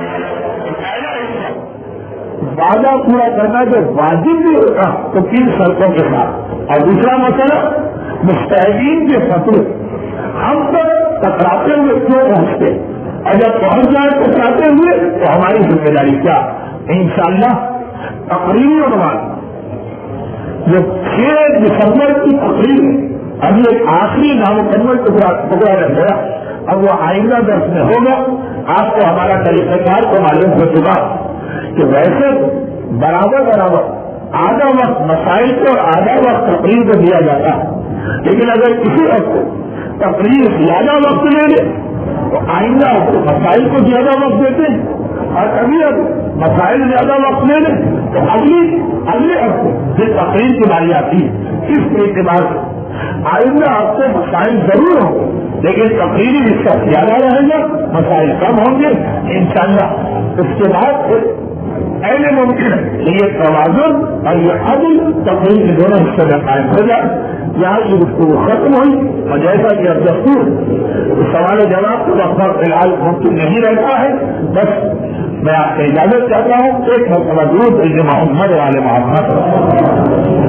وعدہ پورا کرنا جو واجب بھی ہوتا تو تین شرطوں کے ساتھ. اور دوسرا مسئلہ مستحقین کے فتوے ہم تک ٹکراتے ہوئے کیوں پہنچتے اور جب پہنچ جائے ٹکراتے ہوئے تو ہماری ذمہ داری کیا. انشاءاللہ تقریری عنوان جو چھ دسمبر کی تقریر ابھی ایک آخری نامکمل ٹکڑا ٹکڑا رہ گیا اب وہ آئندہ درس میں ہوگا. آپ کو ہمارا طریقہ کار کو معلوم ہو چکا کہ ویسے برابر برابر آدھا وقت مسائل کو اور آدھا وقت تقریر کو دیا جاتا ہے لیکن اگر کسی وقت تقریر زیادہ وقت لے لے تو آئندہ مسائل کو زیادہ وقت دیتے ہیں اور کبھی اب مسائل زیادہ وقت لے لیں تو اگلی اگلے ہفتے پھر تقریر کی باری آتی ہے. اس اعتبار سے آئندہ ہفتے مسائل ضرور ہوں گے لیکن تقریری حصہ زیادہ رہے گا مسائل کم ہوں گے انشاءاللہ. اس کے بعد پھر ایسے ممکن ہے یہ توازن اور یہ عدل تقریر کے دونوں حصے میں قائم ہو جائے. یہاں کی گفتگو ختم ہوئی اور جیسا کہ اب دستور سوال و جواب تو وقت فی الحال ممکن نہیں رہتا ہے. بس میں آپ سے اجازت چاہتا ہوں ایک مرتبہ ضرور محمد والے محمد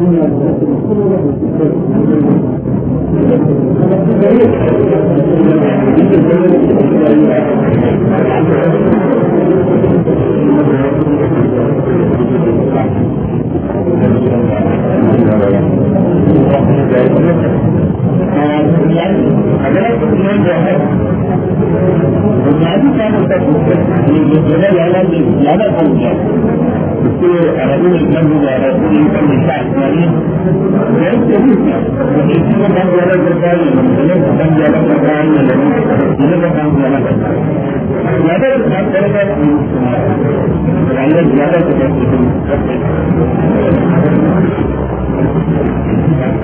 ज्यादा